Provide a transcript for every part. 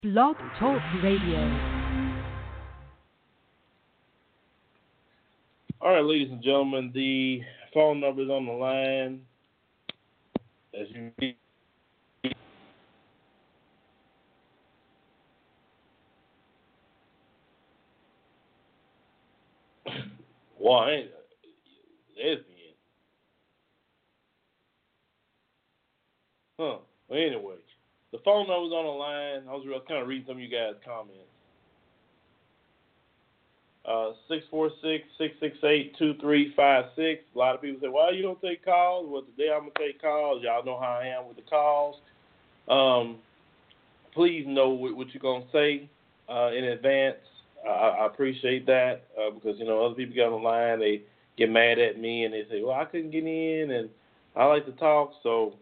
Blog Talk Radio. All right, ladies and gentlemen, the phone number is on the line. As you well, I ain't lesbian. Huh. Well, anyway, the phone number's on the line. I was kind of reading some of you guys' comments. 646-668-2356. A lot of people say, "Why you don't take calls?" Well, today I'm gonna take calls. Y'all know how I am with the calls. Please know what you're gonna say in advance. I appreciate that because other people get on the line, they get mad at me and they say, "Well, I couldn't get in," and I like to talk, so.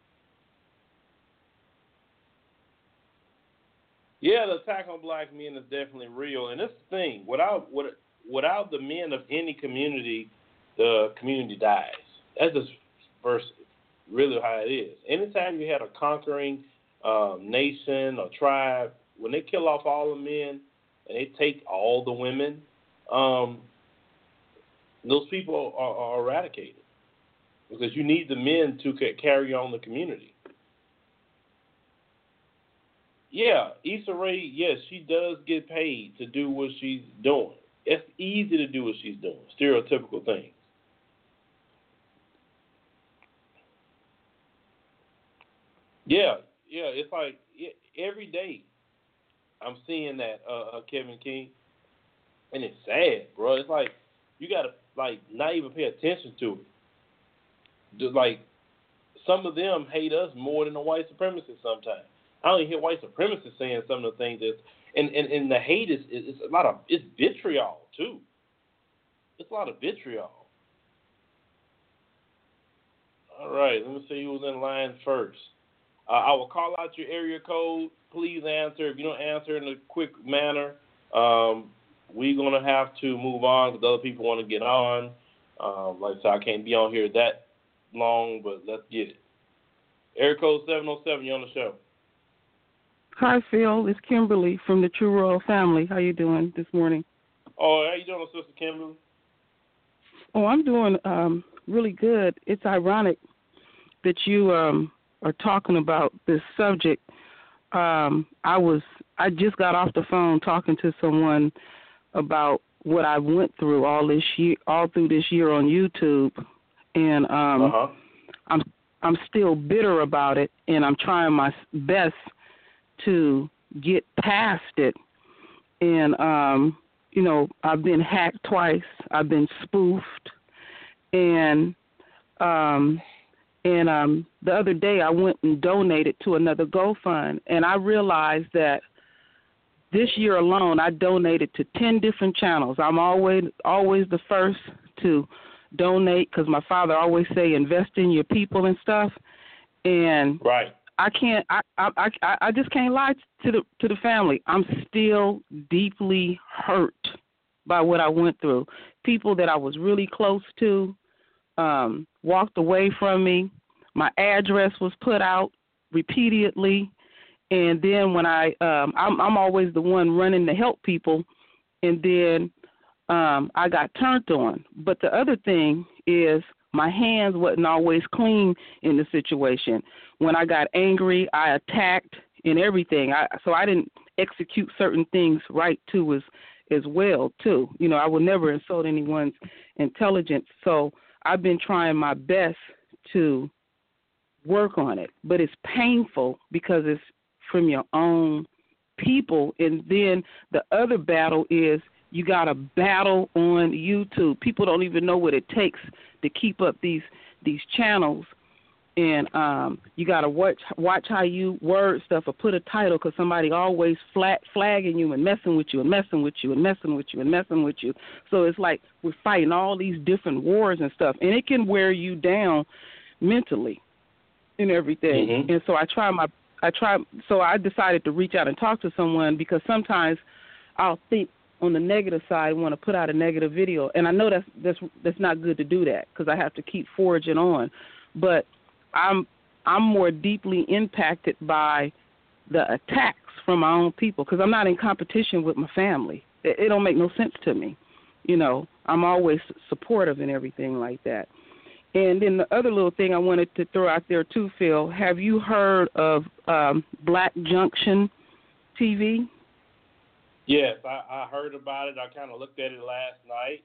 Yeah, the attack on black men is definitely real, and this thing, without the men of any community, the community dies. That's just really how it is. Anytime you had a conquering nation or tribe, when they kill off all the men and they take all the women, those people are eradicated because you need the men to carry on the community. Yeah, Issa Rae, yes, she does get paid to do what she's doing. It's easy to do what she's doing, stereotypical things. Yeah, it's like every day I'm seeing that Kevin King, and it's sad, bro. It's like you gotta not even pay attention to it. Just like some of them hate us more than the white supremacists sometimes. I don't even hear white supremacists saying some of the things that, and the hate is a lot of, it's vitriol too. It's a lot of vitriol. All right, let me see who's in line first. I will call out your area code. Please answer. If you don't answer in a quick manner, we're gonna have to move on because other people want to get on. Like I said, I can't be on here that long, but let's get it. Area code 707. You're on the show. Hi, Phil. It's Kimberly from the True Royal Family. How you doing this morning? Oh, how you doing, Sister Kimberly? Oh, I'm doing really good. It's ironic that you are talking about this subject. I just got off the phone talking to someone about what I went through all through this year on YouTube, and I'm still bitter about it, and I'm trying my best to get past it. And, I've been hacked twice. I've been spoofed. And the other day I went and donated to another GoFund, and I realized that this year alone I donated to 10 different channels. I'm always the first to donate because my father always say invest in your people and stuff. And right. I can't. I just can't lie to the family. I'm still deeply hurt by what I went through. People that I was really close to walked away from me. My address was put out repeatedly, and then when I'm always the one running to help people, and then I got turned on. But the other thing is, my hands wasn't always clean in the situation. When I got angry, I attacked and everything. So I didn't execute certain things right too as well too. I would never insult anyone's intelligence. So I've been trying my best to work on it, but it's painful because it's from your own people. And then the other battle is you got to battle on YouTube. People don't even know what it takes to keep up these channels. And you got to watch how you word stuff or put a title because somebody always flagging you and messing with you and messing with you and messing with you and messing with you. So it's like we're fighting all these different wars and stuff. And it can wear you down mentally and everything. Mm-hmm. And so so I decided to reach out and talk to someone because sometimes I'll think on the negative side, want to put out a negative video. And I know that's not good to do that because I have to keep forging on. But I'm more deeply impacted by the attacks from my own people because I'm not in competition with my family. It don't make no sense to me. You know, I'm always supportive and everything like that. And then the other little thing I wanted to throw out there too, Phil, have you heard of Black Junction TV? Yes, I heard about it. I kind of looked at it last night.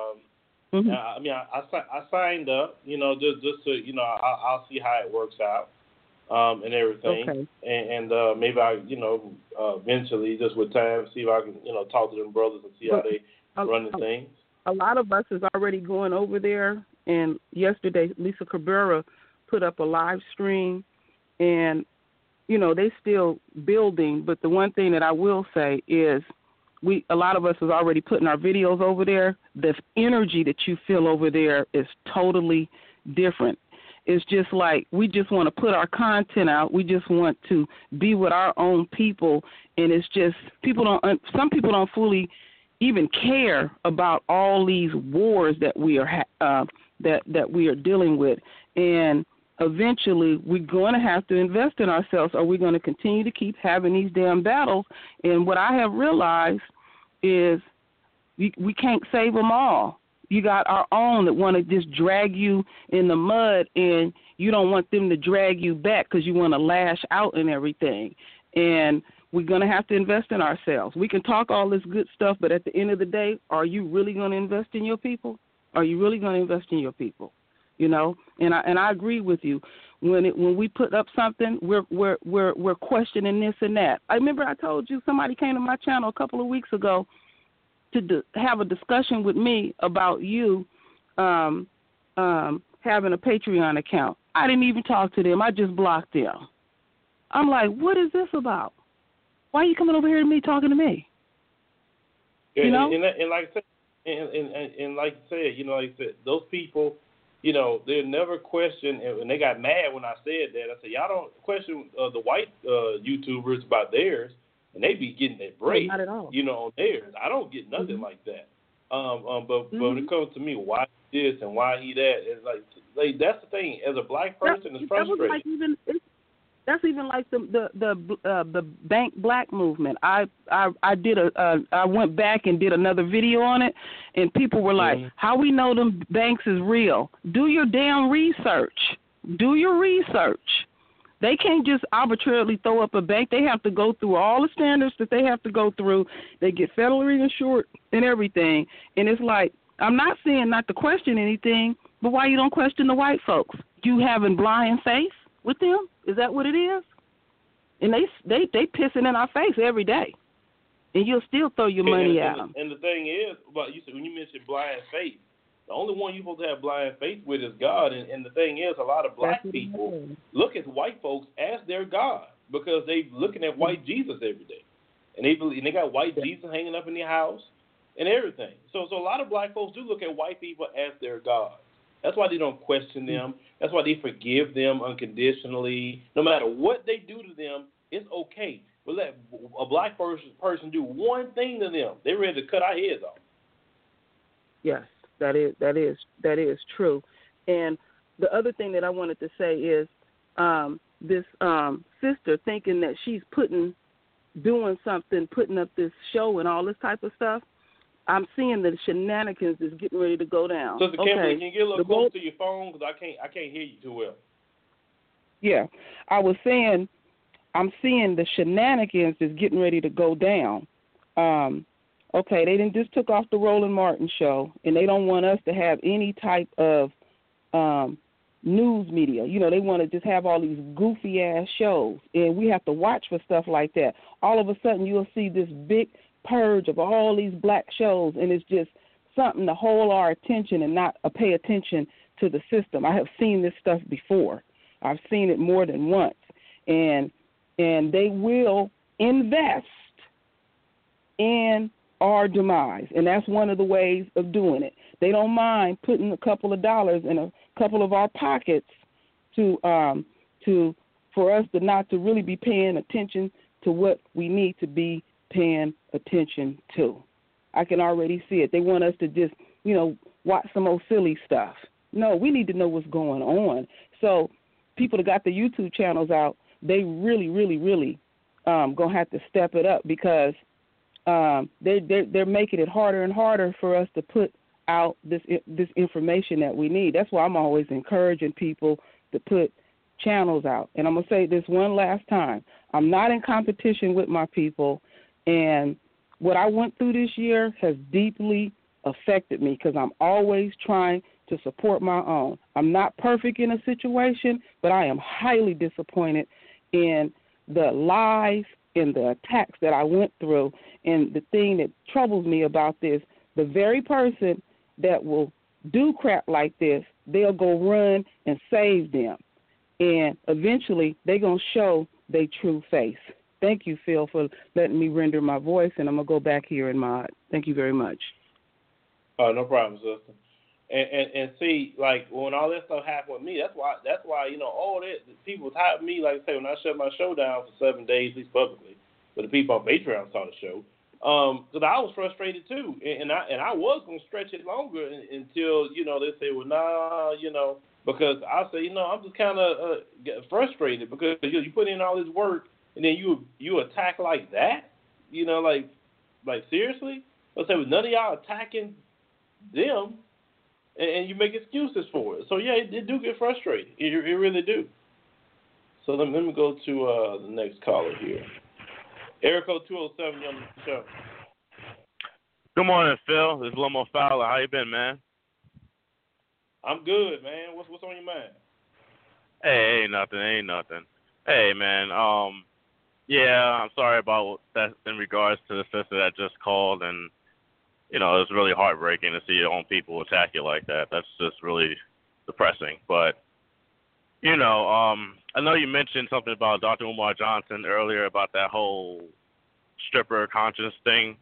I mean, I signed up, you know, just to, you know, I'll see how it works out and everything. Okay. And maybe I, you know, eventually, just with time, see if I can, you know, talk to them brothers and see how they run the things. A lot of us is already going over there. And yesterday, Lisa Cabrera put up a live stream, and, you know, they still building. But the one thing that I will say is a lot of us is already putting our videos over there. The energy that you feel over there is totally different. It's just like we just want to put our content out. We just want to be with our own people. And it's just some people don't fully even care about all these wars that we are that we are dealing with. And eventually we're going to have to invest in ourselves, or we're going to continue to keep having these damn battles. And what I have realized is we can't save them all. You got our own that want to just drag you in the mud, and you don't want them to drag you back because you want to lash out and everything. And we're going to have to invest in ourselves. We can talk all this good stuff, but at the end of the day, are you really going to invest in your people? Are you really going to invest in your people? You know, and I agree with you. When we put up something, we're questioning this and that. I remember I told you somebody came to my channel a couple of weeks ago to have a discussion with me about you having a Patreon account. I didn't even talk to them. I just blocked them. I'm like, what is this about? Why are you coming over here to me talking to me? Yeah, you know? And like I said, and like you said, you know, like I said, those people, you know, they never question, and they got mad when I said that. I said, y'all don't question the white YouTubers about theirs, and they be getting their break, not at all. you know, on theirs. I don't get nothing like that. But when it comes to me, why this and why he that, it's like that's the thing. As a black person, it's frustrating. That's even like the Bank Black movement. I went back and did another video on it, and people were like, "How we know them banks is real? Do your damn research. Do your research. They can't just arbitrarily throw up a bank. They have to go through all the standards that they have to go through. They get federally insured and everything. And it's like, I'm not saying not to question anything, but why you don't question the white folks? You having blind faith with them? Is that what it is? And they pissing in our face every day, and you'll still throw your money at them. And the thing is, you said when you mentioned blind faith, the only one you're supposed to have blind faith with is God. And the thing is, a lot of black people look at white folks as their God because they're looking at white Jesus every day, and they got white Jesus hanging up in their house and everything. So a lot of black folks do look at white people as their God. That's why they don't question them. That's why they forgive them unconditionally. No matter what they do to them, it's okay. But let a black person do one thing to them, they're ready to cut our heads off. Yes, that is true. And the other thing that I wanted to say is this sister thinking that she's doing something, putting up this show and all this type of stuff. I'm seeing the shenanigans is getting ready to go down. So, Kimberly, can you get a little closer to your phone because I can't hear you too well. Yeah, I was saying I'm seeing the shenanigans is getting ready to go down. Okay, they just took off the Roland Martin show, and they don't want us to have any type of news media. You know, they want to just have all these goofy ass shows, and we have to watch for stuff like that. All of a sudden, you'll see this big purge of all these black shows, and it's just something to hold our attention and not pay attention to the system. I have seen this stuff before. I've seen it more than once, and they will invest in our demise, and that's one of the ways of doing it. They don't mind putting a couple of dollars in a couple of our pockets for us to not to really be paying attention to what we need to be paying attention to. I can already see it. They want us to just, watch some old silly stuff. No, we need to know what's going on. So people that got the YouTube channels out, they really, really, really gonna have to step it up because they're making it harder and harder for us to put out this information that we need. That's why I'm always encouraging people to put channels out. And I'm gonna say this one last time: I'm not in competition with my people, and what I went through this year has deeply affected me because I'm always trying to support my own. I'm not perfect in a situation, but I am highly disappointed in the lies and the attacks that I went through. And the thing that troubles me about this, the very person that will do crap like this, they'll go run and save them. And eventually they're going to show their true face. Thank you, Phil, for letting me render my voice, and I'm going to go back here and mod. Thank you very much. Oh, no problem, sister. And see, like, when all that stuff happened with me, that's why all that people was hyping me, like I say, when I shut my show down for 7 days, at least publicly, but the people on Patreon saw the show, because I was frustrated too, and I was going to stretch it longer until, they say, well, nah, because I say, I'm just kind of frustrated because you put in all this work, and then you attack like that, like seriously? Let's say, well, none of y'all attacking them, and you make excuses for it. So, yeah, it do get frustrating. It really do. So let me go to the next caller here. Eric 207, you on the show. Good morning, Phil. This is Lomo Fowler. How you been, man? I'm good, man. What's on your mind? Hey, ain't nothing. Hey, man. Yeah, I'm sorry about that in regards to the sister that just called, and it's really heartbreaking to see your own people attack you like that. That's just really depressing. But, I know you mentioned something about Dr. Umar Johnson earlier about that whole stripper conscience thing.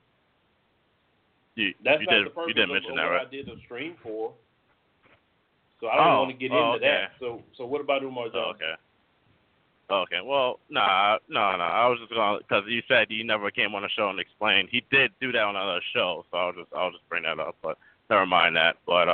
You did mention that, right? I did the stream for. So I don't want to get into that. So what about Umar Johnson? Okay. Well, I was just going to, because you said you never came on the show and explained. He did do that on another show, so I'll just bring that up. But never mind that. But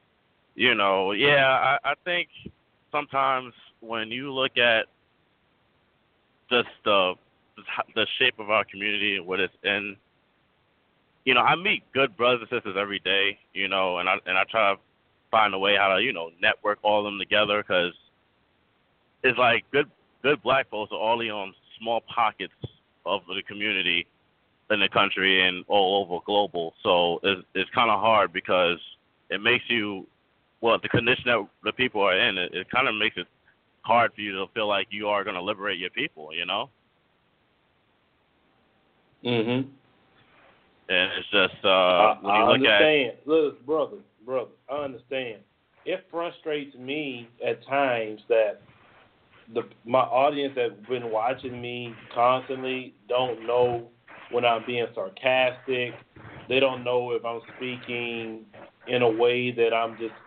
I think sometimes when you look at just the shape of our community and what it's in, I meet good brothers and sisters every day, and I try to find a way how to network all of them together, because it's like good black folks are only on small pockets of the community in the country and all over global. So it's kind of hard because it makes you, the condition that the people are in, it kind of makes it hard for you to feel like you are going to liberate your people, Mhm. And it's just when you look at. Look, brother, I understand. It frustrates me at times that my audience that's been watching me constantly don't know when I'm being sarcastic. They don't know if I'm speaking in a way that I'm just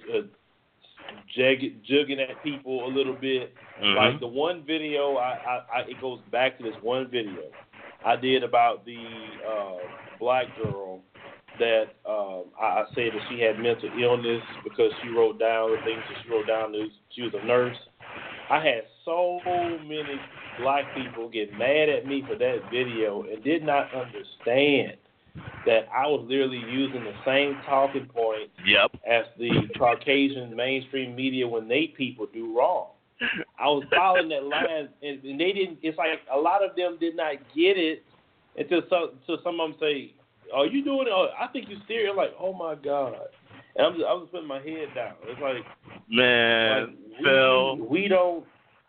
jugging at people a little bit. Mm-hmm. Like the one video, it goes back to this one video I did about the black girl that I said that she had mental illness because she wrote down the things that she wrote down. She was a nurse. I had so many black people get mad at me for that video and did not understand that I was literally using the same talking points as the Caucasian mainstream media when they people do wrong. I was following that line, and they didn't. It's like a lot of them did not get it until some of them say, "Are you doing it? Oh, I think you're serious." I'm like, "Oh my God!" And I was putting my head down. It's like, man, Phil, we don't.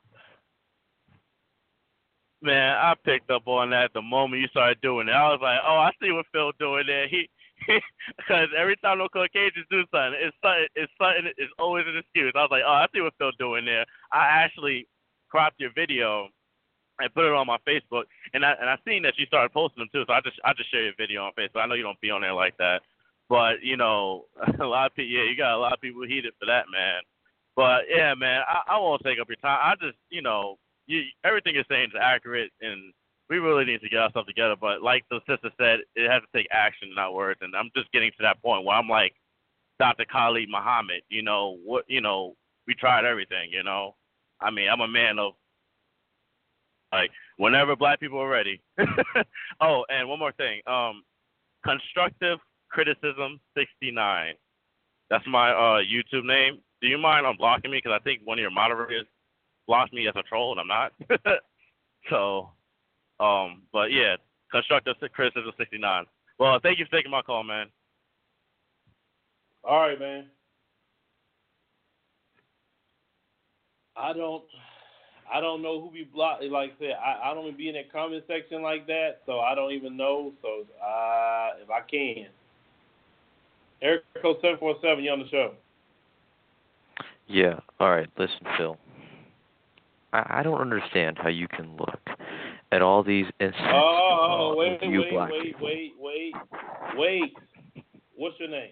Man, I picked up on that the moment you started doing it. I was like, "Oh, I see what Phil's doing there." Because every time those Caucasians do something, it's always an excuse. I was like, "Oh, I see what Phil's doing there." I actually cropped your video and put it on my Facebook, and I seen that you started posting them too. So I just share your video on Facebook. I know you don't be on there like that, but a lot of people, you got a lot of people heated for that, man. But yeah, man, I won't take up your time. I just, everything you're saying is accurate, and we really need to get ourselves together. But like the sister said, it has to take action, not words. And I'm just getting to that point where I'm like Dr. Khalid Muhammad. We tried everything. I mean, I'm a man of Like whenever black people are ready. Oh, and one more thing. Constructive Criticism 69. That's my YouTube name. Do you mind unblocking me? Because I think one of your moderators blocked me as a troll, and I'm not. So, but yeah, Constructive Criticism 69. Well, thank you for taking my call, man. All right, man. I don't know who be blocked. Like I said, I don't even be in that comment section like that, so I don't even know. So if I can, Eric Code 747, you on the show? Yeah. All right. Listen, Phil. I don't understand how you can look at all these instances wait. black people. Wait. What's your name?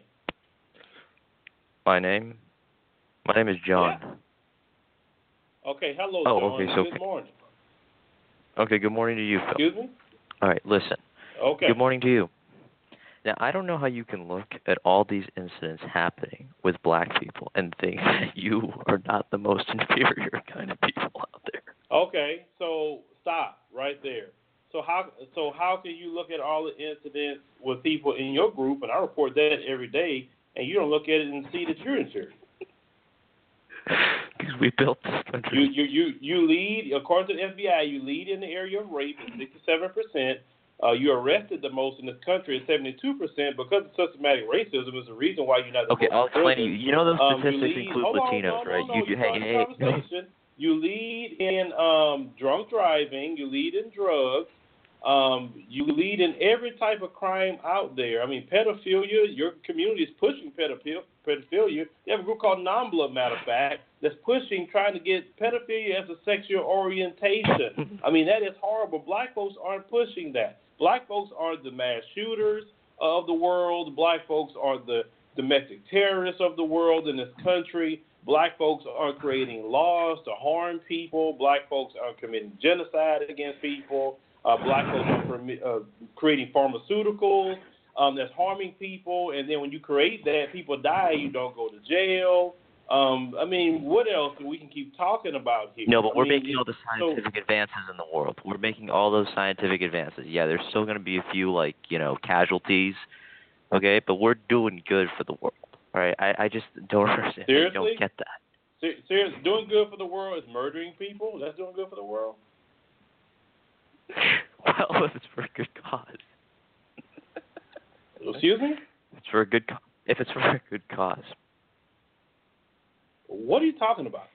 My name is John. Yeah. Okay, hello, oh, John. Okay, so, good morning. Okay, good morning to you, Phil. Excuse me? All right, listen. Okay. Good morning to you. Now, I don't know how you can look at all these incidents happening with black people and think that you are not the most inferior kind of people out there. Okay, so stop right there. So how can you look at all the incidents with people in your group, and I report that every day, and you don't look at it and see that you're inferior? Because we built this country. You lead, according to the FBI, you lead in the area of rape at 67%. You're arrested the most in this country at 72% because of systematic racism is the reason why you're not the Okay, most I'll explain to you. You know those statistics lead, include Latinos, right? No. You lead in drunk driving. You lead in drugs. You lead in every type of crime out there. I mean, pedophilia, your community is pushing pedophilia. You have a group called NOMBLA, matter of fact, that's trying to get pedophilia as a sexual orientation. I mean, that is horrible. Black folks aren't pushing that. Black folks are the mass shooters of the world. Black folks are the domestic terrorists of the world in this country. Black folks are creating laws to harm people. Black folks are committing genocide against people. Black folks are creating pharmaceuticals that's harming people. And then when you create that, people die. You don't go to jail. I mean, what else we can keep talking about here? No, but we're making all the scientific advances in the world. We're making all those scientific advances. Yeah, there's still going to be a few, casualties, okay? But we're doing good for the world, all right? I just don't understand. Seriously? I don't get that. Seriously? Doing good for the world is murdering people? That's doing good for the world? Well, if it's for a good cause. Excuse me? If it's for a good cause. What are you talking about?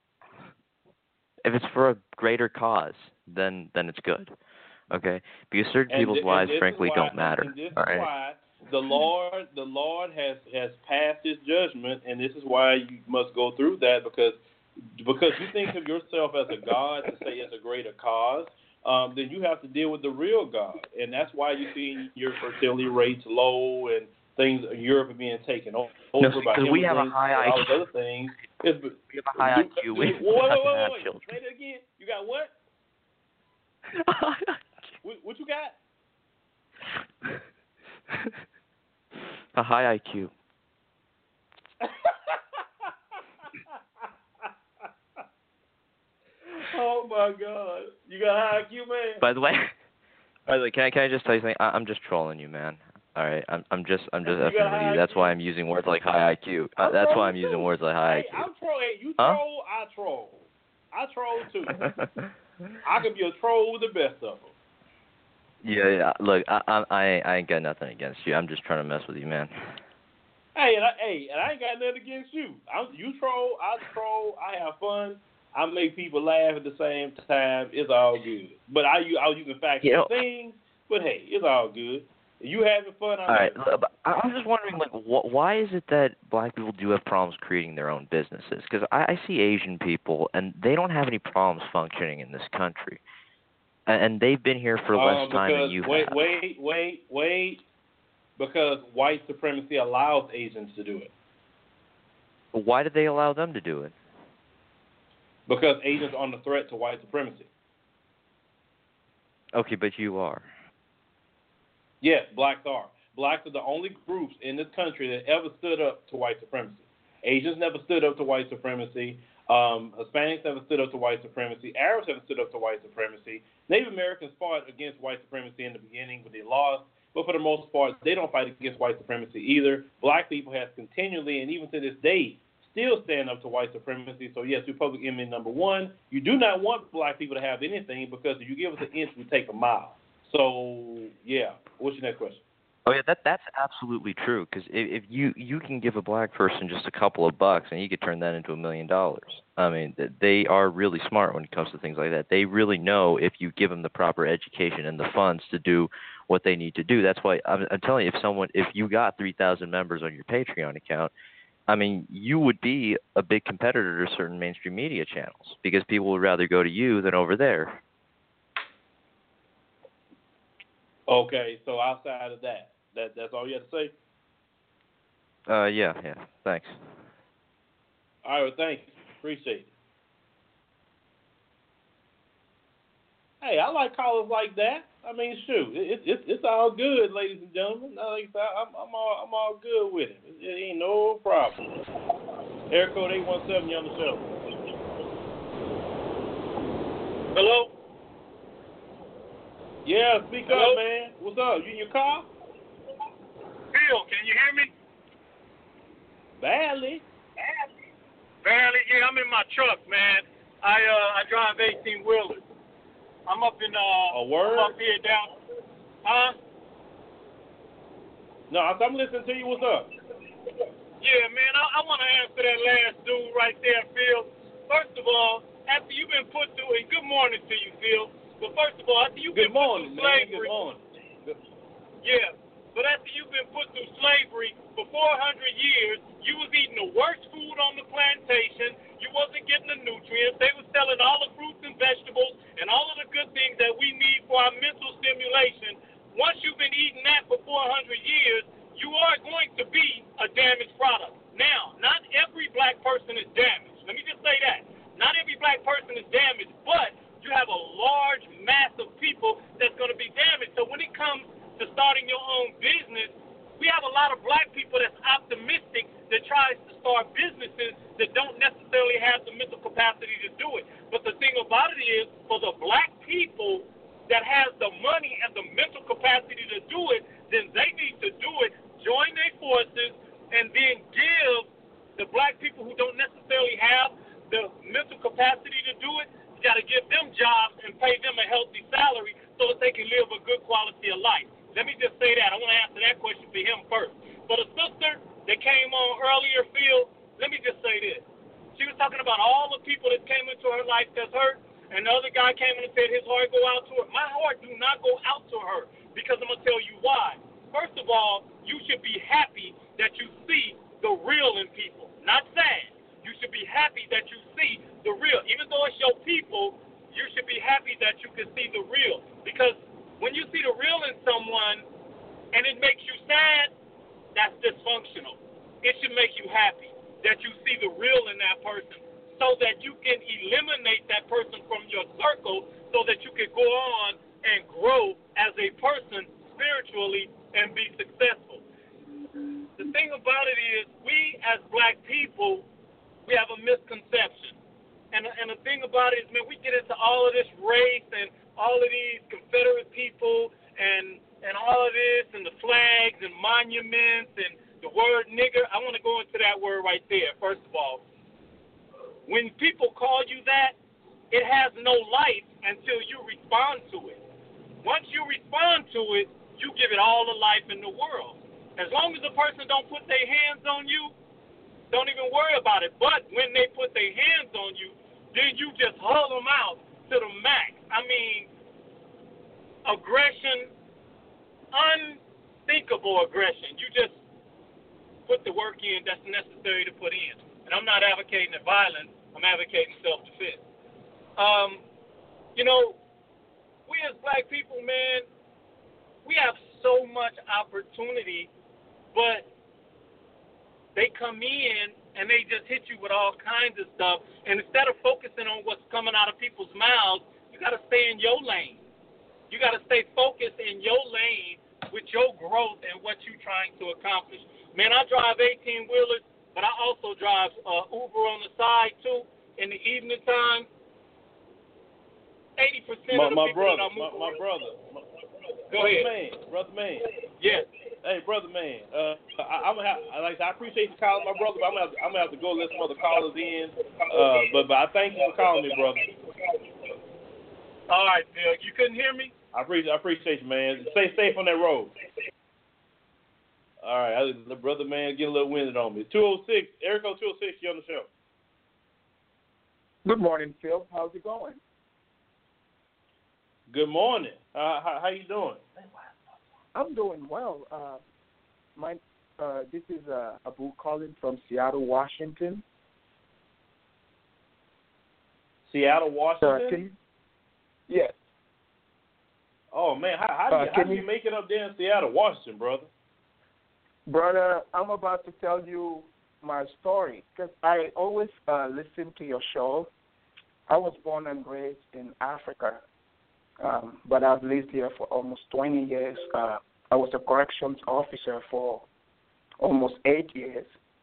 If it's for a greater cause, then it's good. Okay? Because certain people's lives, frankly, don't matter. And this all is right? why the Lord has passed His judgment, and this is why you must go through that because you think of yourself as a God to say it's a greater cause. Then you have to deal with the real God, and that's why you see your fertility rates low and things in Europe are being taken over by because we have a high IQ. All those other things. We have a high IQ. Wait. Children. Say that again. You got what? What you got? A high IQ. Oh my God! You got a high IQ, man. By the way, can I just tell you something? I'm just trolling you, man. All right, I'm just effing with you. That's why I'm using words like high IQ. That's why I'm using words like high IQ. I'm trolling. You troll, I troll. I troll too. I can be a troll with the best of them. Yeah. Look, I ain't got nothing against you. I'm just trying to mess with you, man. Hey, and I ain't got nothing against you. You troll, I troll. I have fun. I make people laugh at the same time. It's all good. But I was using factual things. But hey, it's all good. You having fun? All right. I was just wondering, why is it that black people do have problems creating their own businesses? Because I see Asian people, and they don't have any problems functioning in this country. And they've been here for less time than you have. Wait. Because white supremacy allows Asians to do it. Why did they allow them to do it? Because Asians are under threat to white supremacy. Okay, but you are. Yes, blacks are. Blacks are the only groups in this country that ever stood up to white supremacy. Asians never stood up to white supremacy. Hispanics haven't stood up to white supremacy. Arabs haven't stood up to white supremacy. Native Americans fought against white supremacy in the beginning, but they lost. But for the most part, they don't fight against white supremacy either. Black people have continually, and even to this day, still stand up to white supremacy. So, yes, Republic enemy number one. You do not want black people to have anything because if you give us an inch, we take a mile. So, yeah. What's your next question? Oh yeah, that's absolutely true. Because if you can give a black person just a couple of bucks and you could turn that into $1 million. I mean, they are really smart when it comes to things like that. They really know if you give them the proper education and the funds to do what they need to do. That's why I'm telling you, if you got 3,000 members on your Patreon account, I mean, you would be a big competitor to certain mainstream media channels because people would rather go to you than over there. Okay, so outside of that's all you have to say? Yeah, thanks. All right, well, thanks. Appreciate it. Hey, I like callers like that. I mean, shoot, it's all good, ladies and gentlemen. Like I'm all good with it. It ain't no problem. Air code 817, you on the show. Hello? Yeah, speak Hello? up, man. What's up? You in your car? Phil, can you hear me? Badly. Barely. Yeah, I'm in my truck, man. I drive 18-wheelers. I'm up in A word? I'm up here down. Huh? No, I'm listening to you. What's up? Yeah, man. I want to answer that last dude right there, Phil. First of all, after you've been put through, and good morning to you, Phil. But first of all, after you've been put through slavery, Good morning. yeah. But after you've been put through slavery for 400 years, you was eating the worst food on the plantation. You wasn't getting the nutrients. They was selling all the fruits and vegetables and all of the good things that we need for our mental stimulation. Once you've been eating that for 400 years, you are going to be a damaged product. Now, not every black person is damaged. Let me just say that. Not every black person is damaged, but you have a large mass of people that's going to be damaged. So when it comes to starting your own business, we have a lot of black people that's optimistic that tries to start businesses that don't necessarily have the mental capacity to do it. But the thing about it is, for the black people that has the money and the mental capacity to do it, then they need to do it, join their forces, and then give the black people who don't necessarily have the mental capacity to do it, you got to give them jobs and pay them a healthy salary so that they can live a good quality of life. Let me just say that. I want to answer that question for him first. For the sister that came on earlier, Phil, let me just say this. She was talking about all the people that came into her life that's hurt, and the other guy came in and said his heart go out to her. My heart do not go out to her because I'm going to tell you why. First of all, you should be happy that you see the real in people, not sad. You should be happy that you see the real. Even though it's your people, you should be happy that you can see the real. Because when you see the real in someone and it makes you sad, that's dysfunctional. It should make you happy that you see the real in that person so that you can eliminate that person from your circle so that you can go on and grow as a person spiritually and be successful. The thing about it is, we as black people, we have a misconception. And the thing about it is, man, we get into all of this race and all of these Confederate people and all of this and the flags and monuments and the word nigger. I want to go into that word right there, first of all. When people call you that, it has no life until you respond to it. Once you respond to it, you give it all the life in the world. As long as the person don't put their hands on you, don't even worry about it. But when they put their hands on you, then you just haul them out to the max. I mean, aggression, unthinkable aggression. You just put the work in that's necessary to put in. And I'm not advocating violence. I'm advocating self-defense. We as black people, man, we have so much opportunity, but they come in and they just hit you with all kinds of stuff. And instead of focusing on what's coming out of people's mouths, you got to stay in your lane. You got to stay focused in your lane with your growth and what you're trying to accomplish. Man, I drive 18-wheelers, but I also drive Uber on the side, too. in the evening time, 80% of the my people brother, that are moving. my brother. Go ahead. Brother man. Yes. Hey, brother man. I'm gonna have, I appreciate you calling my brother, but I'm gonna have to go let some other callers in. But I thank you for calling me, brother. All right, Phil. You couldn't hear me? I appreciate you, man. Stay safe on that road. All right, the brother man get a little winded on me. 206, Erico 206, you on the show. Good morning, Phil. How's it going? Good morning. How you doing? I'm doing well. This is Abu calling from Seattle, Washington. Seattle, Washington? Yes. Oh, man, how do you make it up there in Seattle, Washington, brother? Brother, I'm about to tell you my story because I always listen to your show. I was born and raised in Africa, but I've lived here for almost 20 years. I was a corrections officer for almost 8 years.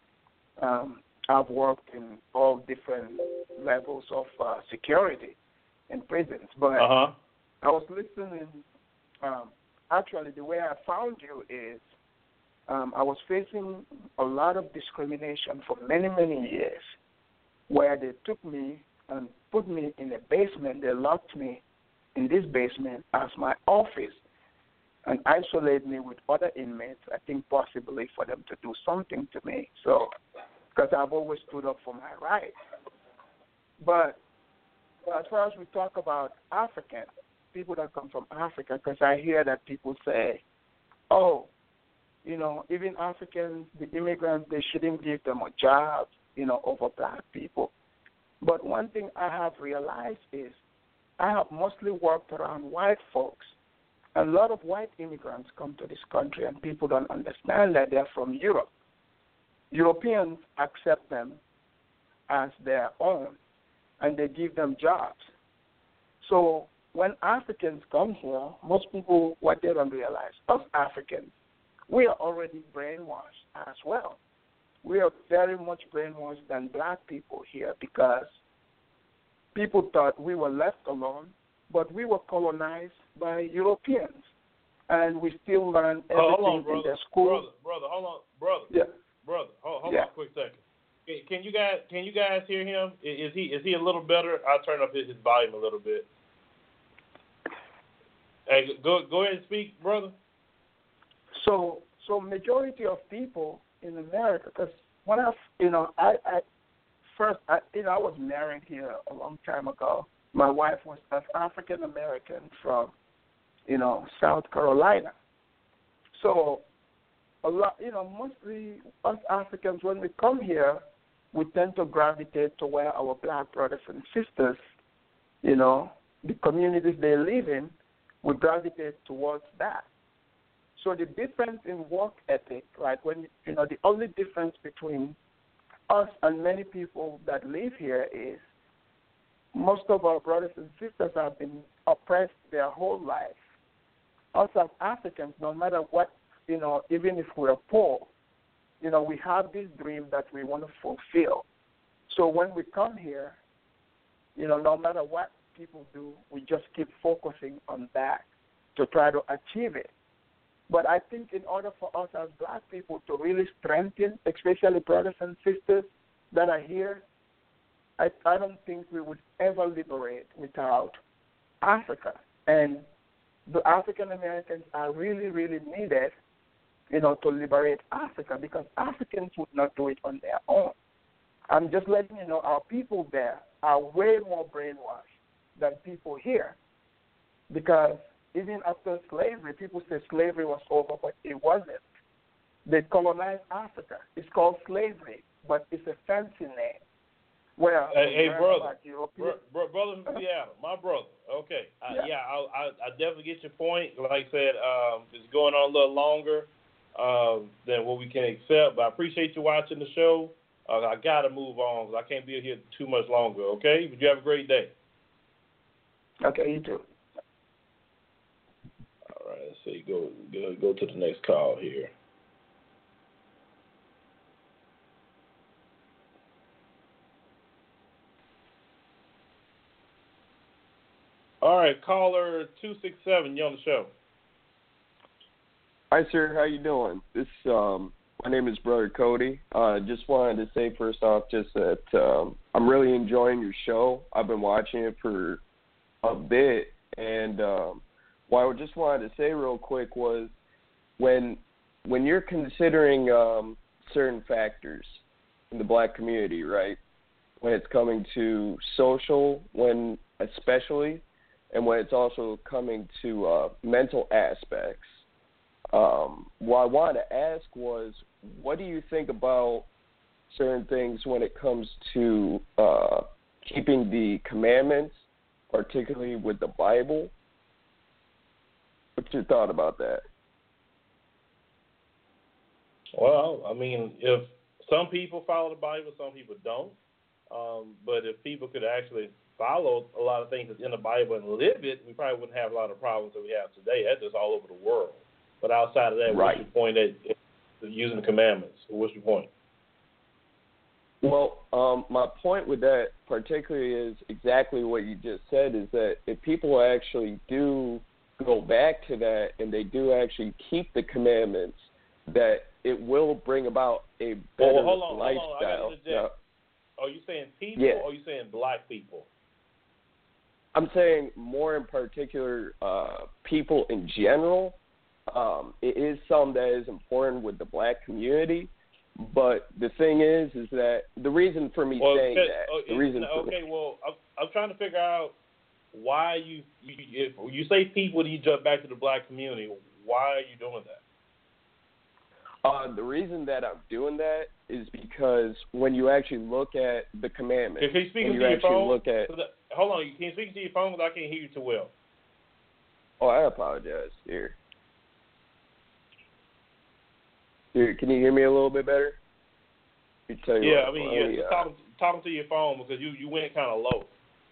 I've worked in all different levels of security in prisons. But I was listening. Actually, the way I found you is I was facing a lot of discrimination for many, many years, where they took me and put me in a basement. They locked me in this basement as my office and isolate me with other inmates, I think possibly for them to do something to me. So, because I've always stood up for my rights. But as far as we talk about Africans, people that come from Africa, because I hear that people say, oh, you know, even Africans, the immigrants, they shouldn't give them a job, you know, over black people. But one thing I have realized is I have mostly worked around white folks. A lot of white immigrants come to this country, and people don't understand that they're from Europe. Europeans accept them as their own, and they give them jobs. So when Africans come here, most people, what they don't realize, us Africans, we are already brainwashed as well. We are very much brainwashed than black people here because people thought we were left alone, but we were colonized by Europeans, and we still learn everything in the school. Brother, hold on, brother. Yeah. Brother, hold on a quick second. Can you guys hear him? Is he a little better? I'll turn up his volume a little bit. Hey, go ahead and speak, brother. So majority of people in America, because when I was married here a long time ago. My wife was an African American from, South Carolina. So a lot, mostly us Africans, when we come here, we tend to gravitate to where our black brothers and sisters, the communities they live in, we gravitate towards that. So the difference in work ethic, like when, the only difference between us and many people that live here is most of our brothers and sisters have been oppressed their whole life. Us as Africans, no matter what, even if we're poor, we have this dream that we want to fulfill. So when we come here, no matter what people do, we just keep focusing on that to try to achieve it. But I think in order for us as black people to really strengthen, especially brothers and sisters that are here, I don't think we would ever liberate without Africa. And the African Americans are really, really needed, to liberate Africa, because Africans would not do it on their own. I'm just letting you know our people there are way more brainwashed than people here, because even after slavery, people say slavery was over, but it wasn't. They colonized Africa. It's called slavery, but it's a fancy name. Well, hey brother, brother from Uh-huh. Seattle, my brother. Okay, Yeah. I definitely get your point. Like I said, it's going on a little longer than what we can accept. But I appreciate you watching the show. I gotta move on because I can't be here too much longer. Okay, but you have a great day. Okay, you too. All right, let's see. Go to the next call here. All right, caller 267, you're on the show. Hi, sir. How you doing? My name is Brother Cody. Just wanted to say first off just that I'm really enjoying your show. I've been watching it for a bit, and what I just wanted to say real quick was when you're considering certain factors in the black community, right, when it's coming to social, especially, and when it's also coming to mental aspects, what I wanted to ask was, what do you think about certain things when it comes to keeping the commandments, particularly with the Bible? What's your thought about that? Well, I mean, if some people follow the Bible, some people don't. But if people could actually follow a lot of things that's in the Bible and live it, we probably wouldn't have a lot of problems that we have today. That's just all over the world. But outside of that, right. What's your point at using the commandments? What's your point? Well, my point with that particularly is exactly what you just said, is that if people actually do go back to that and they do actually keep the commandments, that it will bring about a better lifestyle. Hold on. I got to interject. Are you saying people or are you saying black people? I'm saying more in particular people in general. It is something that is important with the black community, but the thing is that the reason for me saying that, I'm trying to figure out why if you say people, you jump back to the black community. Why are you doing that? The reason that I'm doing that is because when you actually look at the commandments, can you speak into your phone? Hold on, can you speak to your phone? Because I can't hear you too well. Oh, I apologize. Here, can you hear me a little bit better? Talking to your phone because you went kind of low.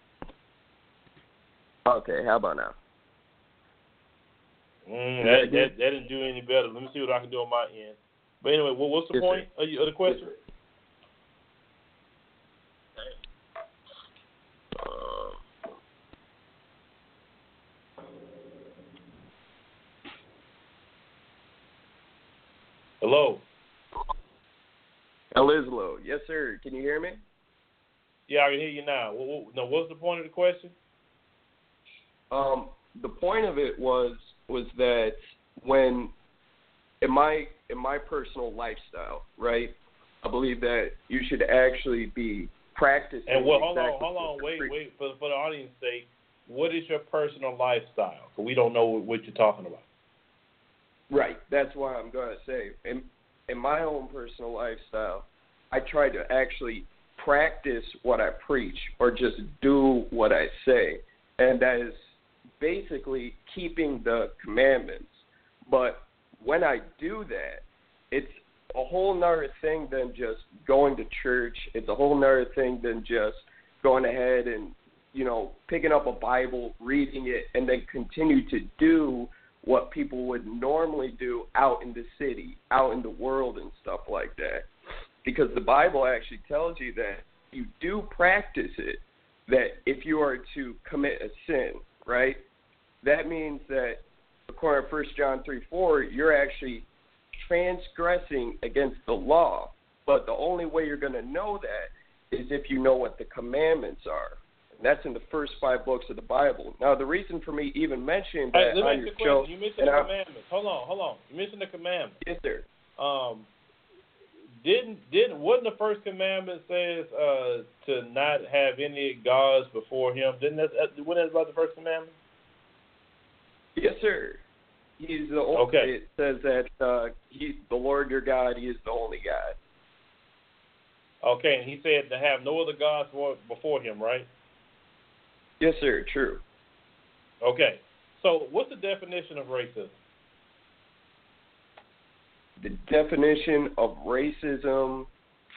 Okay, how about now? That didn't do any better. Let me see what I can do on my end. But anyway, what's the point of the question? Hello. Elizlo. Yes, sir. Can you hear me? Yeah, I can hear you now. What's the point of the question? The point of it was that when in my personal lifestyle, right, I believe that you should actually be practicing. And hold on, wait for the audience's sake. What is your personal lifestyle? Because we don't know what you're talking about. Right. That's why I'm going to say, in my own personal lifestyle, I try to actually practice what I preach or just do what I say. And that is basically keeping the commandments. But when I do that, it's a whole nother thing than just going to church. It's a whole nother thing than just going ahead and, picking up a Bible, reading it, and then continue to do what people would normally do out in the city, out in the world and stuff like that. Because the Bible actually tells you that you do practice it, that if you are to commit a sin, right, that means that according to 1 John 3:4, you're actually transgressing against the law. But the only way you're going to know that is if you know what the commandments are. And that's in the first 5 books of the Bible. Now, the reason for me even mentioning that on your show... You mentioned the commandments. Hold on. You mentioned the commandments. Yes, sir. Wasn't the first commandment says to not have any gods before him? Wasn't that about the first commandment? Yes, sir. He's the only. Okay. It says that he's the Lord your God. He is the only God. Okay, and he said to have no other gods before him, right? Yes, sir. True. Okay. So, what's the definition of racism? The definition of racism.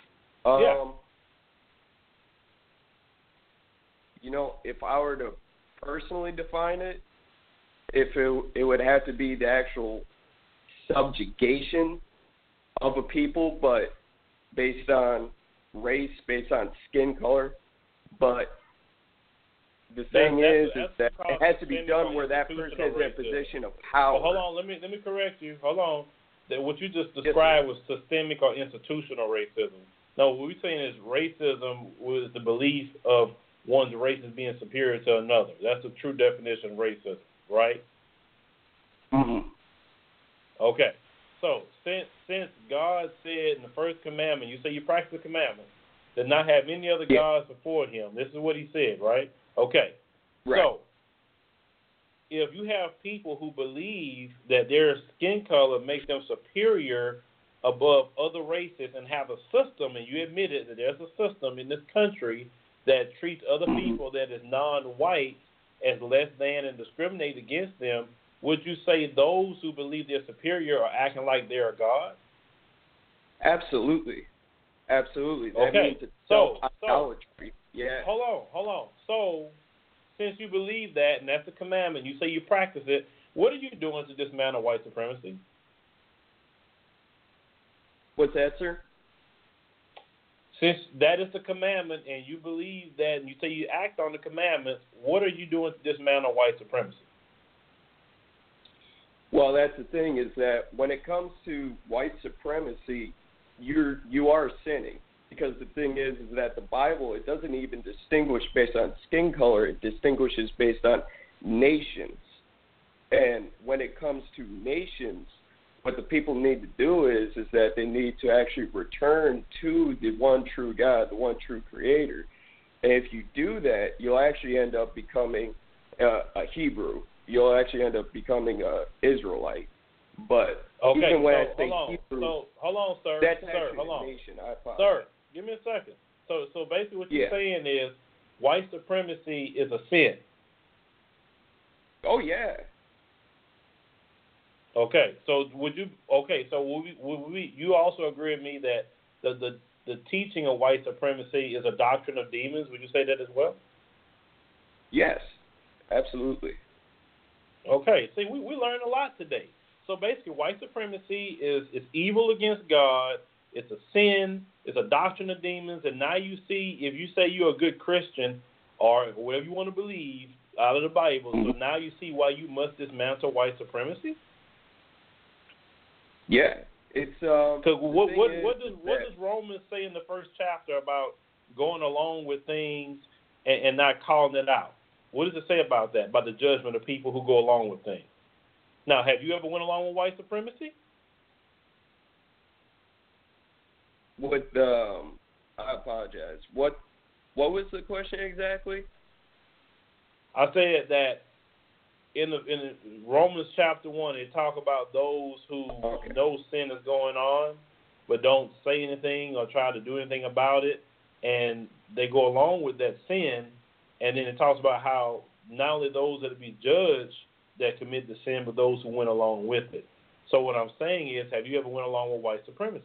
If I were to personally define it, it would have to be the actual subjugation of a people, but based on race, based on skin color. But the thing is that called it has to be systemic done or where that person is in a institutional position of racism. power. Well, hold on, let me correct you. Hold on. That what you just described was systemic or institutional racism. No, what we're saying is racism was the belief of one's race as being superior to another. That's the true definition of racism, right? Mm-hmm. Okay. So since God said in the first commandment, you say you practice the commandment, did not have any other gods before him. This is what he said, right? Okay. Right. So if you have people who believe that their skin color makes them superior above other races and have a system, and you admitted that there's a system in this country that treats other people that is non-white as less than and discriminate against them, would you say those who believe they're superior are acting like they're a god? Absolutely. Absolutely. That Okay. means it's self-idolatry. Yeah. Hold on. So, since you believe that, and that's the commandment, you say you practice it, what are you doing to dismantle white supremacy? What's that, sir? Since that is the commandment, and you believe that, and you say you act on the commandments, what are you doing to dismantle white supremacy? Well, that's the thing, is that when it comes to white supremacy, you are sinning. Because the thing is that the Bible, it doesn't even distinguish based on skin color. It distinguishes based on nations. And when it comes to nations, what the people need to do is that they need to actually return to the one true God, the one true Creator. And if you do that, you'll actually end up becoming a Hebrew. You'll actually end up becoming an Israelite. But even when I say Hebrew, hold on, sir. That's sir, actually hold on. a nation. I apologize. Sir, give me a second. So basically what you're saying is white supremacy is a sin. Oh, yeah. Okay, so would we you also agree with me that the teaching of white supremacy is a doctrine of demons? Would you say that as well? Yes, absolutely. Okay, see, we learned a lot today. So basically, white supremacy is evil against God. It's a sin. It's a doctrine of demons. And now you see, if you say you're a good Christian or whatever you want to believe out of the Bible, so now you see why you must dismantle white supremacy? Yeah, it's because what does Romans say in the first chapter about going along with things and not calling it out? What does it say about that? About the judgment of people who go along with things? Now, have you ever went along with white supremacy? I apologize. What was the question exactly? I said that in Romans chapter 1, they talk about those who know sin is going on, but don't say anything or try to do anything about it, and they go along with that sin. And then it talks about how not only those that be judged that commit the sin, but those who went along with it. So what I'm saying is, have you ever went along with white supremacy?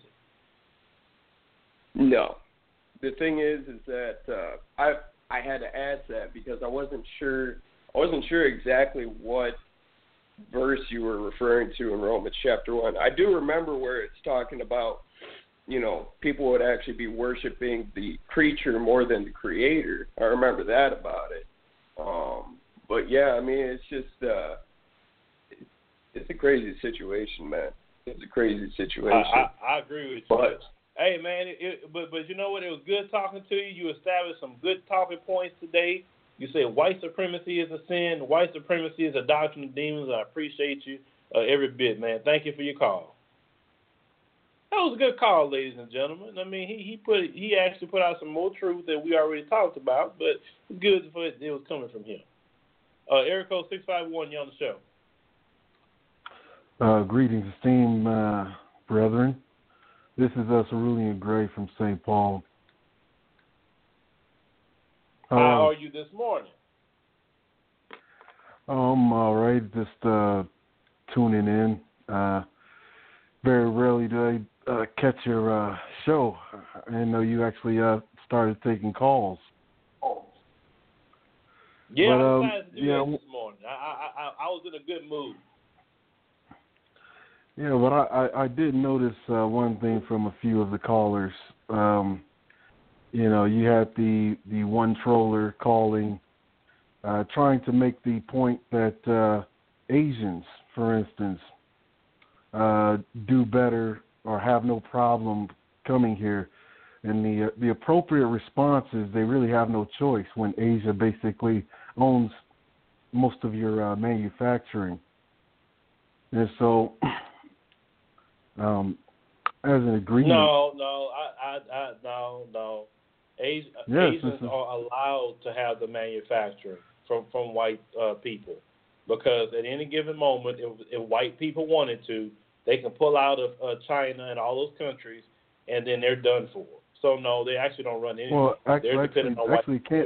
No. The thing is that I had to ask that because I wasn't sure exactly what verse you were referring to in Romans chapter 1. I do remember where it's talking about, people would actually be worshiping the creature more than the Creator. I remember that about it. But yeah, I mean, it's just it's a crazy situation, man. It's a crazy situation. I agree with you. But hey, man, but you know what? It was good talking to you. You established some good talking points today. You said white supremacy is a sin. White supremacy is a doctrine of demons. I appreciate you every bit, man. Thank you for your call. That was a good call, ladies and gentlemen. I mean, he actually put out some more truth that we already talked about, but it's good for it was coming from him. Area code 651, you on the show. Greetings, esteemed brethren. This is Cerulean Gray from St. Paul. How are you this morning? I'm all right. Just tuning in. Very rarely do I catch your show. I didn't know you actually started taking calls. Yeah, I decided to do that this morning. I was in a good mood. Yeah, but I did notice one thing from a few of the callers. You had the one troller calling trying to make the point that Asians, for instance, do better or have no problem coming here. And the appropriate response is they really have no choice when Asia basically owns most of your manufacturing. And so, as an agreement. No. Asians are allowed to have the manufacturing from white people, because at any given moment, if white people wanted to, they can pull out of China and all those countries, and then they're done for. So no, they actually don't run anything. Well, They're dependent on white people.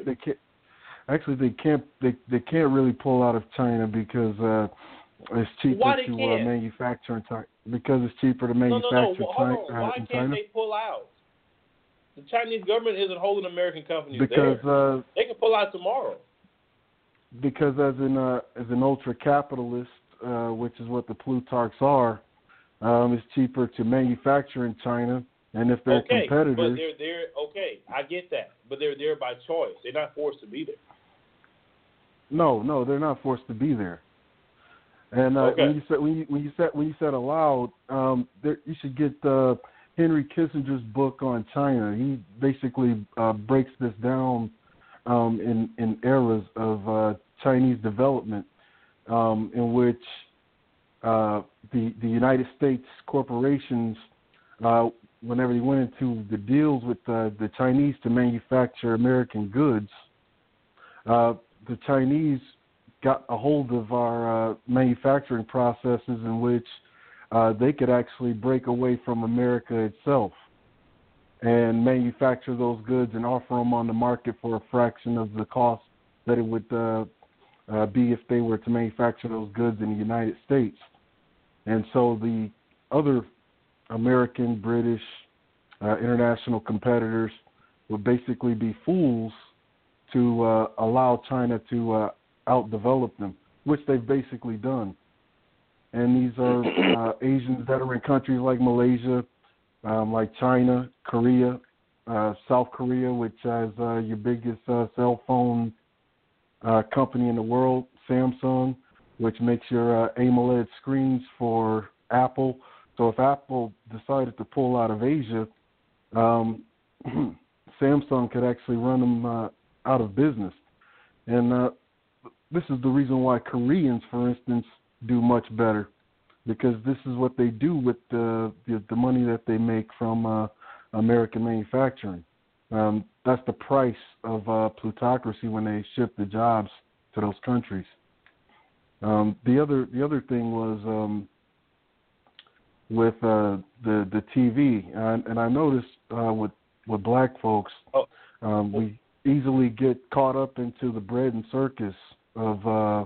They can't really pull out of China because it's cheaper to manufacture in China. Because it's cheaper to manufacture in China. Why can't they pull out? The Chinese government isn't holding American companies there. They can pull out tomorrow. Because as an ultra-capitalist, which is what the Plutarchs are, it's cheaper to manufacture in China. And if they're competitors, but they're okay. I get that, but they're there by choice. They're not forced to be there. No, they're not forced to be there. And when you said aloud, you should get Henry Kissinger's book on China. He basically breaks this down in eras of Chinese development, in which the United States corporations, whenever they went into the deals with the Chinese to manufacture American goods, the Chinese got a hold of our manufacturing processes in which they could actually break away from America itself and manufacture those goods and offer them on the market for a fraction of the cost that it would be if they were to manufacture those goods in the United States. And so the other American, British, international competitors would basically be fools to allow China to outdevelop them, which they've basically done. And these are Asians that are in countries like Malaysia, like China, Korea, South Korea, which has your biggest cell phone company in the world, Samsung, which makes your AMOLED screens for Apple. So if Apple decided to pull out of Asia, Samsung could actually run them out of business. And this is the reason why Koreans, for instance, do much better, because this is what they do with the money that they make from American manufacturing. That's the price of plutocracy when they ship the jobs to those countries. The other thing was with the TV, and I noticed with black folks, we easily get caught up into the bread and circus of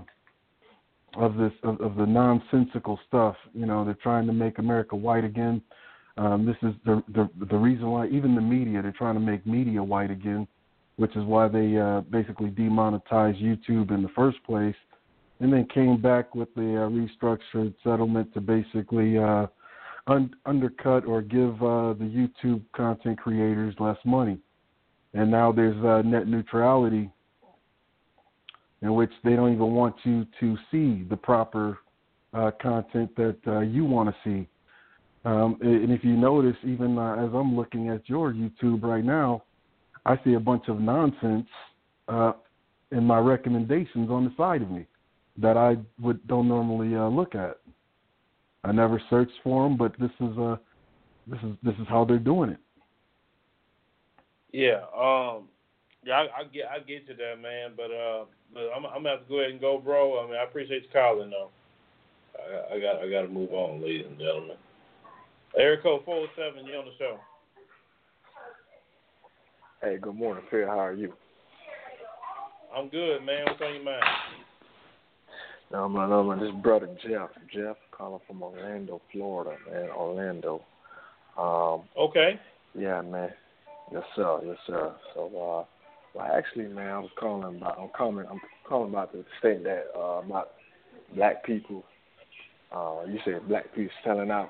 the nonsensical stuff. You know, they're trying to make America white again. This is the reason why even the media, they're trying to make media white again, which is why they basically demonetized YouTube in the first place, and then came back with the restructured settlement to basically undercut or give the YouTube content creators less money. And now there's net neutrality, in which they don't even want you to see the proper content that you want to see. And if you notice, even as I'm looking at your YouTube right now, I see a bunch of nonsense in my recommendations on the side of me that I don't normally look at. I never searched for them, but this is how they're doing it. Yeah, I get you there, man. But I'm gonna have to go ahead and go, bro. I mean, I appreciate you calling, though. I got to move on, ladies and gentlemen. Area code 407, you on the show? Hey, good morning, Phil. How are you? I'm good, man. What's on your mind? No, man, this brother Jeff calling from Orlando, Florida, man. Orlando. Okay. Yeah, man. Yes, sir. So, well, actually, man, I'm calling about the statement that about black people. You said black people selling out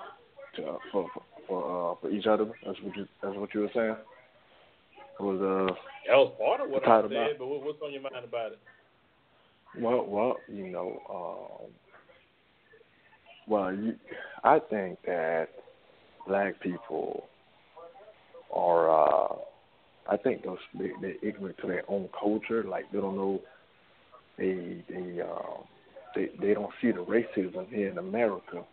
for each other. That's what you were saying. It was that was part of what I said, but what's on your mind about it? Well, I think that black people are, I think they're ignorant to their own culture. Like they don't know, they don't see the racism here in America.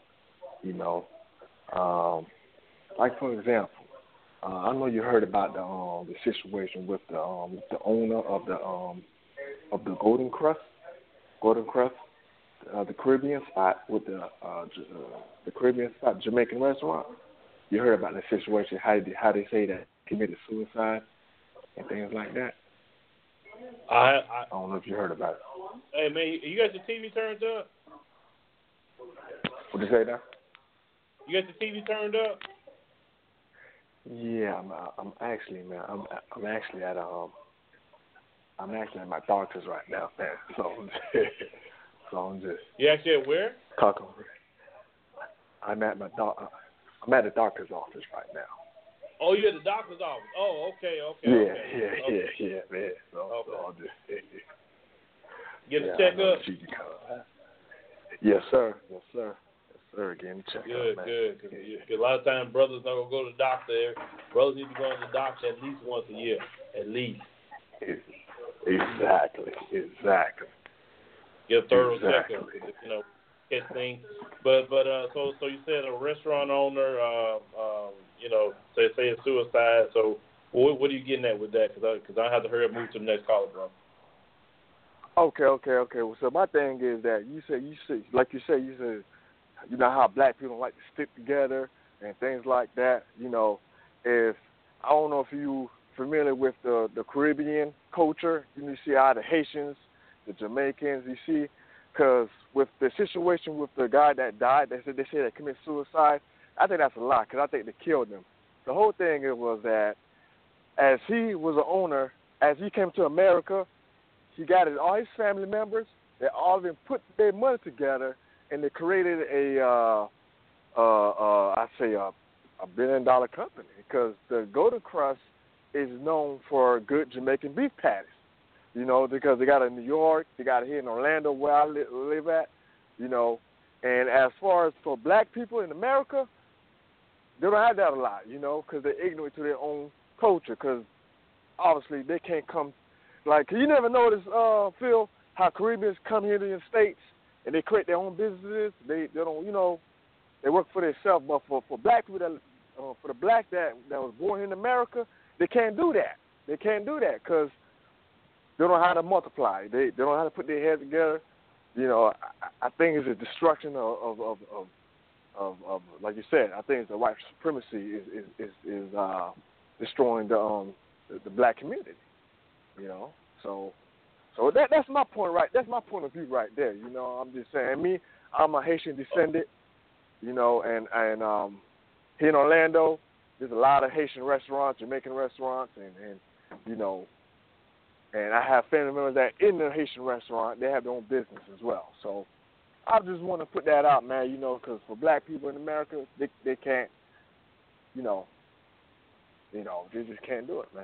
Like for example, I know you heard about the situation with the owner of the Golden Crust, the Caribbean spot with the Caribbean spot, Jamaican restaurant. You heard about the situation, how they say that he committed suicide and things like that. I don't know if you heard about it. Hey man, you got your TV turned up? What did you say now? You got the TV turned up? Yeah, I'm actually, man. I'm actually at my doctor's right now, man. So I'm just. You actually at where? Talking. I'm at the doctor's office right now. Oh, you're at the doctor's office. Oh, okay. Yeah, man. So I'll just get a checkup. Yes, sir. Again, check good, out, man. Good. Because a lot of times brothers don't go to the doctor. Brothers need to go to the doctor at least once a year, at least. Exactly. Get a thorough checkup, catch things. But so you said a restaurant owner, say a suicide. So what are you getting at with that? Because I have to hurry up and move to the next caller, bro. Okay. Well, so my thing is that you said, you know how black people like to stick together and things like that. If I don't know if you familiar with the Caribbean culture, you see how the Haitians, the Jamaicans, you see, because with the situation with the guy that died, they say that committed suicide. I think that's a lie because I think they killed him. The whole thing was that as he was an owner, as he came to America, he got all his family members. They all of them put their money together. And they created a $1 billion company because the Golden Crust is known for good Jamaican beef patties, because they got it in New York, they got it here in Orlando where I live at, And as far as for black people in America, they don't have that a lot, because they're ignorant to their own culture because obviously they can't come, you never notice, Phil, how Caribbeans come here to the United States and they create their own businesses. They don't, they work for themselves. But for black people, for the black that was born in America, they can't do that. They can't do that because they don't know how to multiply. They don't know how to put their heads together. I think it's a destruction of like you said. I think it's the white supremacy is destroying the black community. So that's my point, right? That's my point of view right there. I'm just saying. I'm a Haitian descendant, and here in Orlando, there's a lot of Haitian restaurants, Jamaican restaurants, and I have family members that in the Haitian restaurant, they have their own business as well. So I just want to put that out, man, because for black people in America, they can't, they just can't do it, man.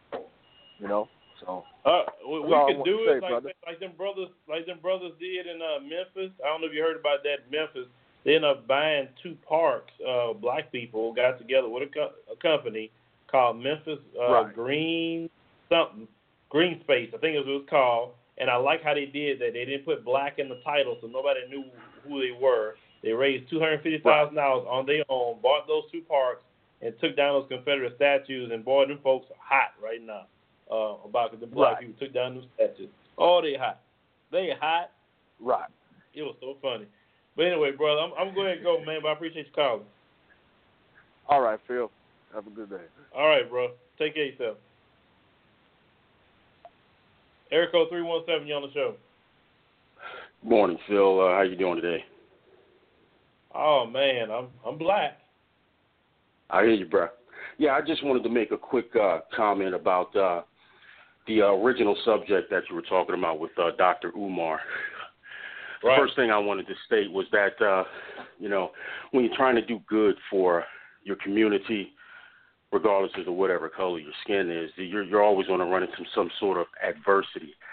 So we could do it like them brothers did in Memphis. I don't know if you heard about that in Memphis. They ended up buying 2 parks. Black people got together with a company called Memphis Green Space. I think it was called. And I like how they did that. They didn't put black in the title, so nobody knew who they were. They raised $250,000 on their own, bought those 2 parks, and took down those Confederate statues. And boy, them folks are hot right now. About the black people took down those statues. Oh, they hot. They hot. Right. It was so funny. But anyway, brother, I'm going to go, man, but I appreciate you calling. All right, Phil. Have a good day. All right, bro. Take care of yourself. Area code 317, you on the show. Morning, Phil. How you doing today? Oh, man, I'm black. I hear you, bro. Yeah, I just wanted to make a quick comment about the original subject that you were talking about with Dr. Umar. The first thing I wanted to state was that, when you're trying to do good for your community, regardless of whatever color your skin is, you're always going to run into some sort of adversity.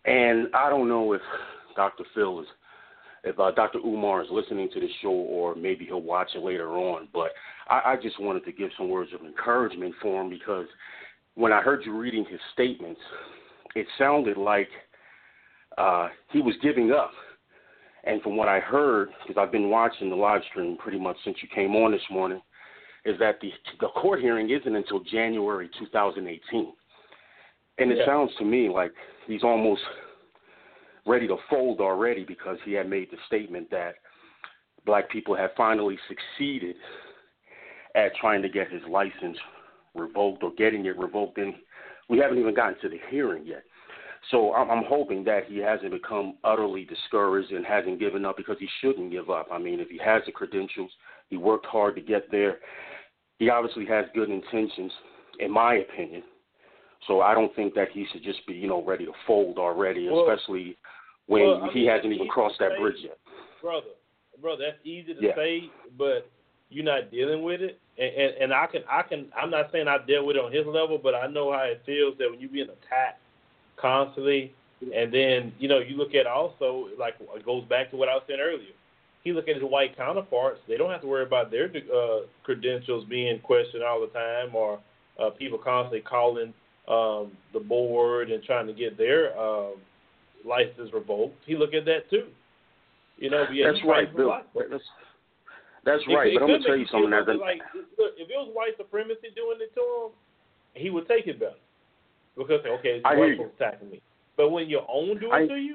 And I don't know if Dr. Dr. Umar is listening to the show, or maybe he'll watch it later on, but I just wanted to give some words of encouragement for him, because when I heard you reading his statements, it sounded like he was giving up. And from what I heard, because I've been watching the live stream pretty much since you came on this morning, is that the court hearing isn't until January 2018. And it sounds to me like he's almost ready to fold already, because he had made the statement that black people have finally succeeded at trying to get his license revoked, or getting it revoked, and we haven't even gotten to the hearing yet. So I'm hoping that he hasn't become utterly discouraged and hasn't given up, because he shouldn't give up. I mean, if he has the credentials, he worked hard to get there. He obviously has good intentions, in my opinion. So I don't think that he should just be, ready to fold already, especially when he hasn't even crossed that bridge yet. Brother, that's easy to say, but you're not dealing with it. And I'm not saying I deal with it on his level, but I know how it feels that when you're being attacked constantly, and then, you look at also, like, it goes back to what I was saying earlier. He look at his white counterparts. They don't have to worry about their credentials being questioned all the time, or people constantly calling the board and trying to get their license revoked. He look at that too. That's right, Bill. That's right. But I'm gonna tell you something. Look, if it was white supremacy doing it to him, he would take it better, because it's white folks attacking me. But when your own do it to you,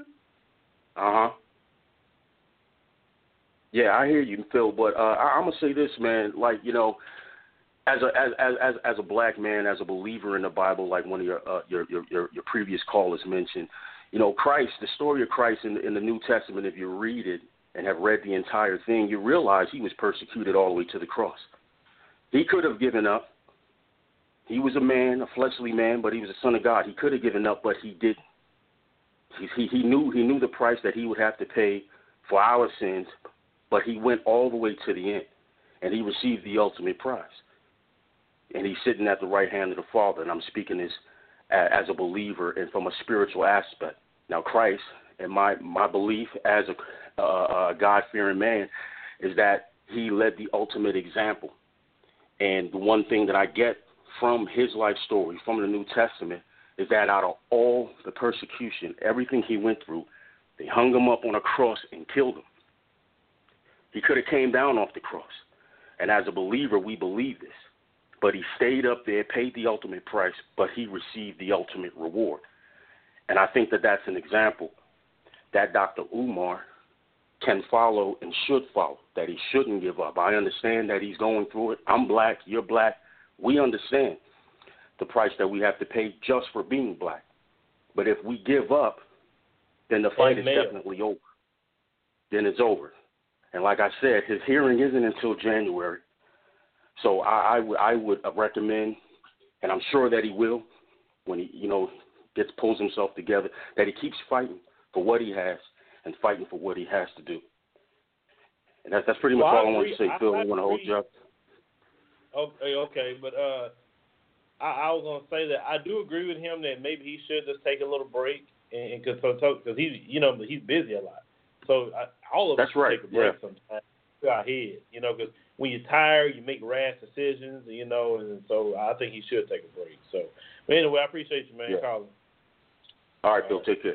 yeah, I hear you, Phil. But I'm gonna say this, man. Like, as a black man, as a believer in the Bible, like one of your previous callers mentioned, Christ, the story of Christ in the New Testament, if you read it and have read the entire thing, you realize he was persecuted all the way to the cross. He could have given up. He was a man, a fleshly man, but he was a son of God. He could have given up, but he didn't. He knew the price that he would have to pay for our sins, but he went all the way to the end, and he received the ultimate prize. And he's sitting at the right hand of the Father, and I'm speaking this as a believer and from a spiritual aspect. Now, Christ, and my belief as a God-fearing man, is that he led the ultimate example. And the one thing that I get from his life story, from the New Testament, is that out of all the persecution, everything he went through, they hung him up on a cross and killed him. He could have came down off the cross. And as a believer, we believe this. But he stayed up there, paid the ultimate price, but he received the ultimate reward. And I think that that's an example that Dr. Umar can follow and should follow, that he shouldn't give up. I understand that he's going through it. I'm black, you're black. We understand the price that we have to pay just for being black. But if we give up, then the fight is definitely over. Then it's over. And like I said, his hearing isn't until January. So I would recommend, and I'm sure that he will, when he pulls himself together, that he keeps fighting for what he has and fighting for what he has to do. And that's pretty much all I want to say, Phil. I want to hold you up. Okay, but I was going to say that I do agree with him that maybe he should just take a little break, and because he's busy a lot. So all of us should take a break sometimes to our head, because when you're tired, you make rash decisions, and so I think he should take a break. So, but anyway, I appreciate you, man, calling. All right, Bill, take care.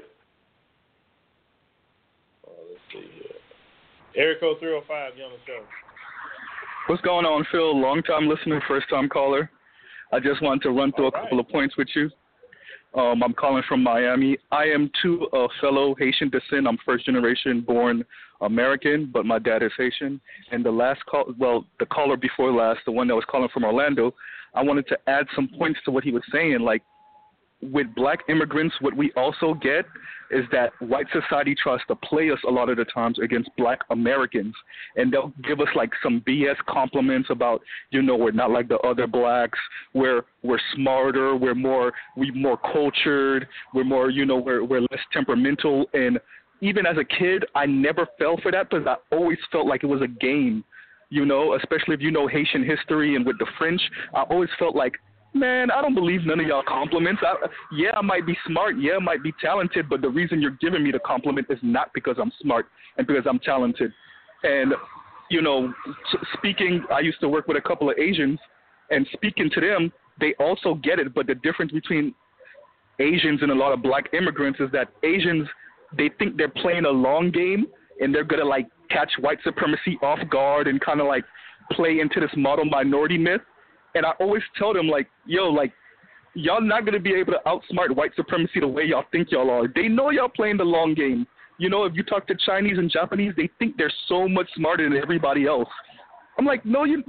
Let's see here. Area code 305, you on the show. What's going on, Phil? Long-time listener, first-time caller. I just wanted to run through a couple of points with you. I'm calling from Miami. I am, too, a fellow Haitian descent. I'm first-generation born American, but my dad is Haitian. And the caller before last, the one that was calling from Orlando, I wanted to add some points to what he was saying. Like, with black immigrants, what we also get is that white society tries to play us a lot of the times against black Americans. And they'll give us like some BS compliments about, we're not like the other blacks. We're smarter. We're more cultured. We're more, we're less temperamental. And even as a kid, I never fell for that because I always felt like it was a game, especially if you know Haitian history and with the French. I always felt like Man, I don't believe none of y'all compliments. I might be smart. Yeah, I might be talented, but the reason you're giving me the compliment is not because I'm smart and because I'm talented. And, you know, speaking, I used to work with a couple of Asians, and speaking to them, they also get it. But the difference between Asians and a lot of black immigrants is that Asians, they think they're playing a long game, and they're going to, like, catch white supremacy off guard and kind of, like, play into this model minority myth. And I always tell them, like, yo, like, y'all not going to be able to outsmart white supremacy the way y'all think y'all are. They know y'all playing the long game. You know, if you talk to Chinese and Japanese, they think they're so much smarter than everybody else. I'm like, no. You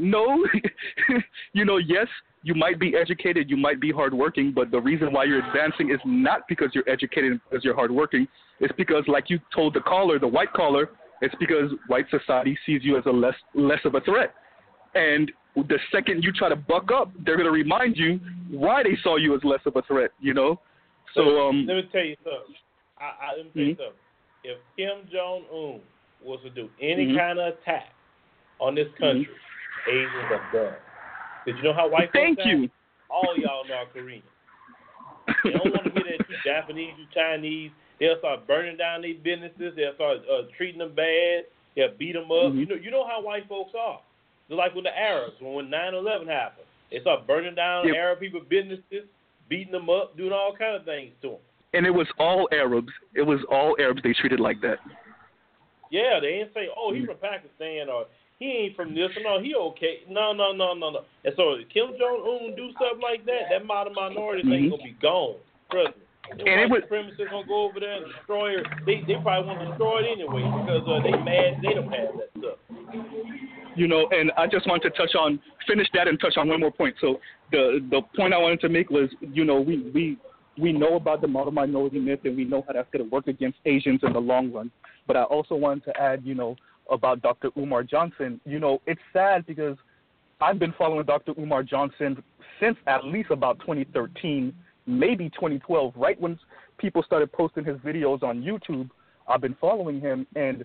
know, yes, you might be educated, you might be hardworking, but the reason why you're advancing is not because you're educated and because you're hardworking. It's because, like you told the caller, the white caller, it's because white society sees you as a less of a threat. And the second you try to buck up, they're going to remind you why they saw you as less of a threat, you know? So let me tell you something. Let me tell you something. If Kim Jong-un was to do any kind of attack on this country, Asians are done. Did you know how white folks sound? All y'all North Koreans. They don't want to get at you Japanese, you Chinese. They'll start burning down their businesses. They'll start treating them bad. They'll beat them up. You know how white folks are. Just like with the Arabs, when 9/11 happened, they start burning down Arab people's businesses, beating them up, doing all kind of things to them. And it was all Arabs. It was all Arabs they treated like that. Yeah, they didn't say, oh, he's from Pakistan or he ain't from this or no, he okay. No. And so if Kim Jong-un do something like that, that model minority thing going to be gone. Trust me. And white supremacists going to go over there and destroy her. They probably want to destroy it anyway because they mad they don't have that stuff. You know, and I just wanted to finish that and touch on one more point. So the point I wanted to make was, you know, we know about the model minority myth and we know how that's going to work against Asians in the long run. But I also wanted to add, you know, about Dr. Umar Johnson. You know, it's sad because I've been following Dr. Umar Johnson since at least about 2013, maybe 2012, right when people started posting his videos on YouTube. I've been following him, and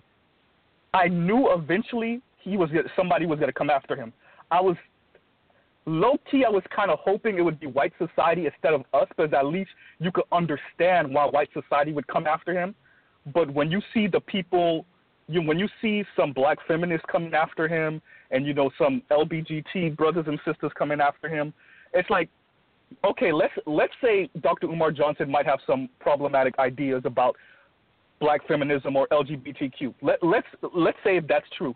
I knew eventually somebody was going to come after him. I was low-key, I was kind of hoping it would be white society instead of us, because at least you could understand why white society would come after him. But when you see the people, when you see some black feminists coming after him and, you know, some LGBT brothers and sisters coming after him, it's like, okay, let's say Dr. Umar Johnson might have some problematic ideas about black feminism or LGBTQ. Let's say that's true.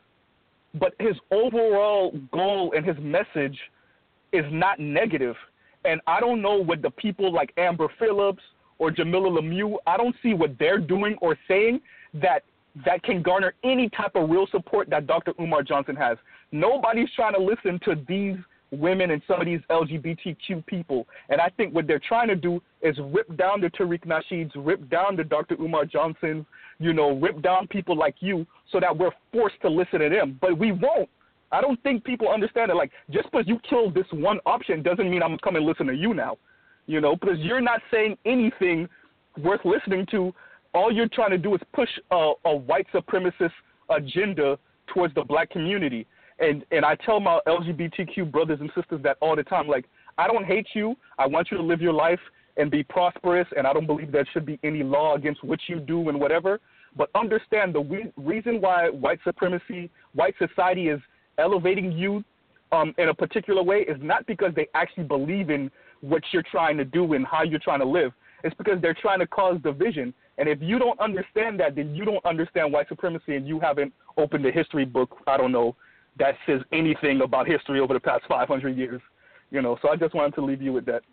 But his overall goal and his message is not negative. And I don't know what the people like Amber Phillips or Jamila Lemieux, I don't see what they're doing or saying that can garner any type of real support that Dr. Umar Johnson has. Nobody's trying to listen to these women and some of these LGBTQ people. And I think what they're trying to do is rip down the Tariq Nasheeds, rip down the Dr. Umar Johnsons, you know, rip down people like you so that we're forced to listen to them. But we won't. I don't think people understand it. Like, just because you killed this one option doesn't mean I'm going to come and listen to you now, you know, because you're not saying anything worth listening to. All you're trying to do is push a white supremacist agenda towards the black community. And I tell my LGBTQ brothers and sisters that all the time. Like, I don't hate you. I want you to live your life and be prosperous, and I don't believe there should be any law against what you do and whatever. But understand the reason why white supremacy, white society is elevating you in a particular way is not because they actually believe in what you're trying to do and how you're trying to live. It's because they're trying to cause division. And if you don't understand that, then you don't understand white supremacy and you haven't opened a history book, I don't know, that says anything about history over the past 500 years. You know, so I just wanted to leave you with that.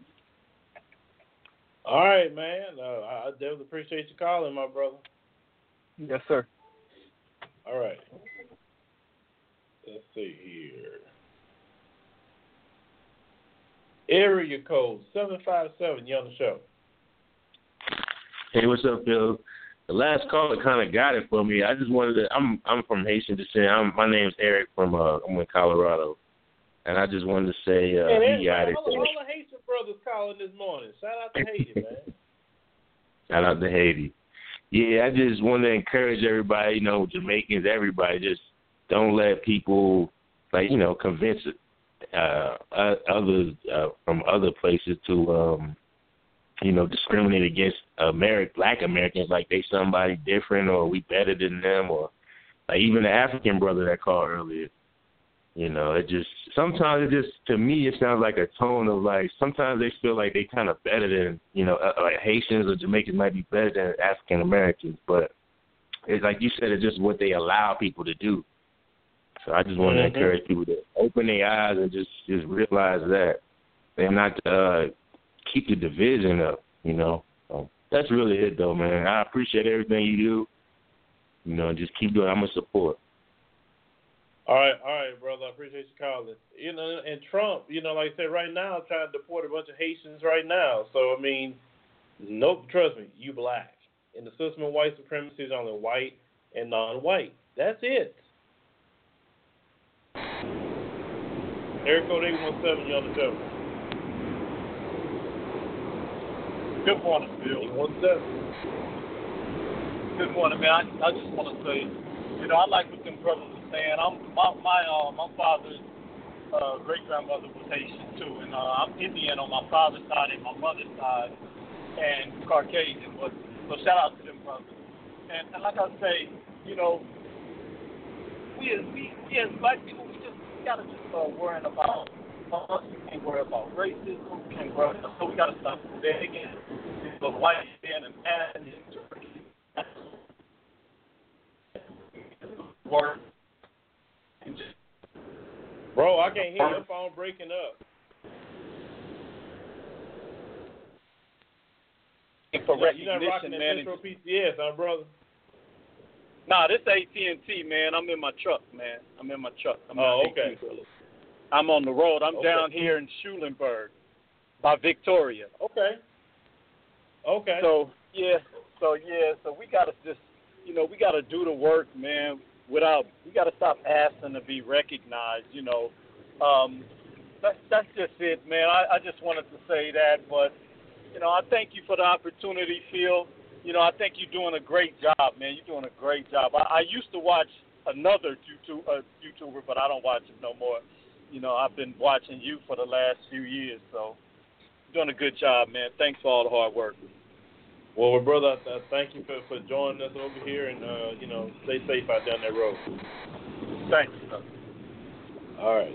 All right, man. I definitely appreciate you calling, my brother. Yes, sir. All right. Let's see here. Area code 757. You on the show? Hey, what's up, Phil? The last caller kind of got it for me. I just wanted to. I'm from Haitian descent. My name's Eric from I'm in Colorado, and I just wanted to say he got it. All the Haitian brothers calling this morning. Shout out to Haiti, man. Shout out to Haiti. Yeah, I just want to encourage everybody, you know, Jamaicans, everybody, just don't let people, like, you know, convince others from other places to discriminate against Black Americans like they somebody different or we better than them, or like even the African brother that called earlier. It just sometimes to me it sounds like a tone of like sometimes they feel like they kind of better than like Haitians or Jamaicans might be better than African Americans, but it's like you said, it's just what they allow people to do. So I just want to encourage people to open their eyes and just realize that and not keep the division up. So that's really it though, man. I appreciate everything you do. Just keep doing it. I'm gonna support. All right, brother. I appreciate you calling. And Trump, like I said, right now, trying to deport a bunch of Haitians right now. So, I mean, nope, trust me, you black. In the system of white supremacy is only white and non-white. That's it. Area code 817, you on the show. Good morning, Bill. 817. Good morning, man. I just want to say, I like what them brothers are saying. My father's great grandmother was Haitian too, and I'm Indian on my father's side and my mother's side, and Caucasian. But so shout out to them brothers. And like I say, we as black people, we gotta just start worrying about us. We can't worry about racism. We can't worry. So we gotta stop begging the white man and work. Bro, I can't hear your phone breaking up. For you're not rocking that Metro PCS, huh, brother? Nah, this AT&T, man. I'm in my truck, man. I'm okay. I'm on the road. I'm down here in Schulenburg by Victoria. Okay. So we gotta just, we gotta do the work, man. We gotta stop asking to be recognized. That's just it, man. I just wanted to say that, but I thank you for the opportunity, Phil. I think you're doing a great job, man. You're doing a great job. I used to watch another YouTuber, but I don't watch him no more. I've been watching you for the last few years, so you're doing a good job, man. Thanks for all the hard work. Well, brother, thank you for joining us over here, and stay safe out down that road. Thanks. All right.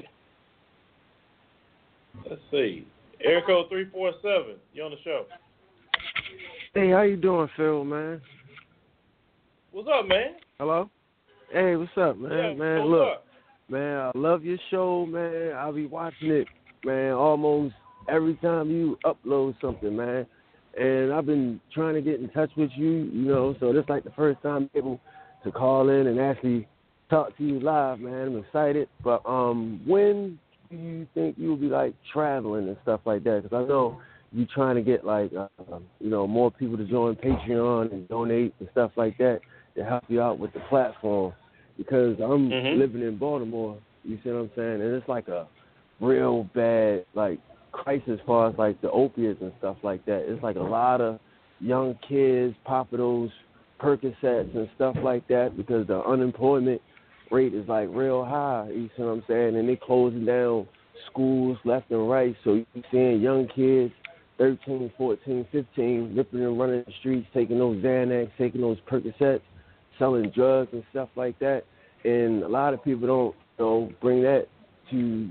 Let's see. Area code 347. You on the show? Hey, how you doing, Phil, man? What's up, man? Hello? Hey, what's up, man? Yeah, man, what's look, up? Man, I love your show, man. I'll be watching it, man, almost every time you upload something, man. And I've been trying to get in touch with you, so this is like the first time I'm able to call in and actually talk to you live, man. I'm excited. But when do you think you'll be, like, traveling and stuff like that? Because I know you're trying to get, like, more people to join Patreon and donate and stuff like that to help you out with the platform. Because I'm living in Baltimore, you see what I'm saying? And it's like a real bad, like, crisis as far as, like, the opiates and stuff like that. It's like a lot of young kids popping those Percocets and stuff like that because the unemployment rate is, like, real high, you see what I'm saying? And they closing down schools left and right. So you're seeing young kids, 13, 14, 15, ripping and running the streets, taking those Xanax, taking those Percocets, selling drugs and stuff like that. And a lot of people don't bring that to,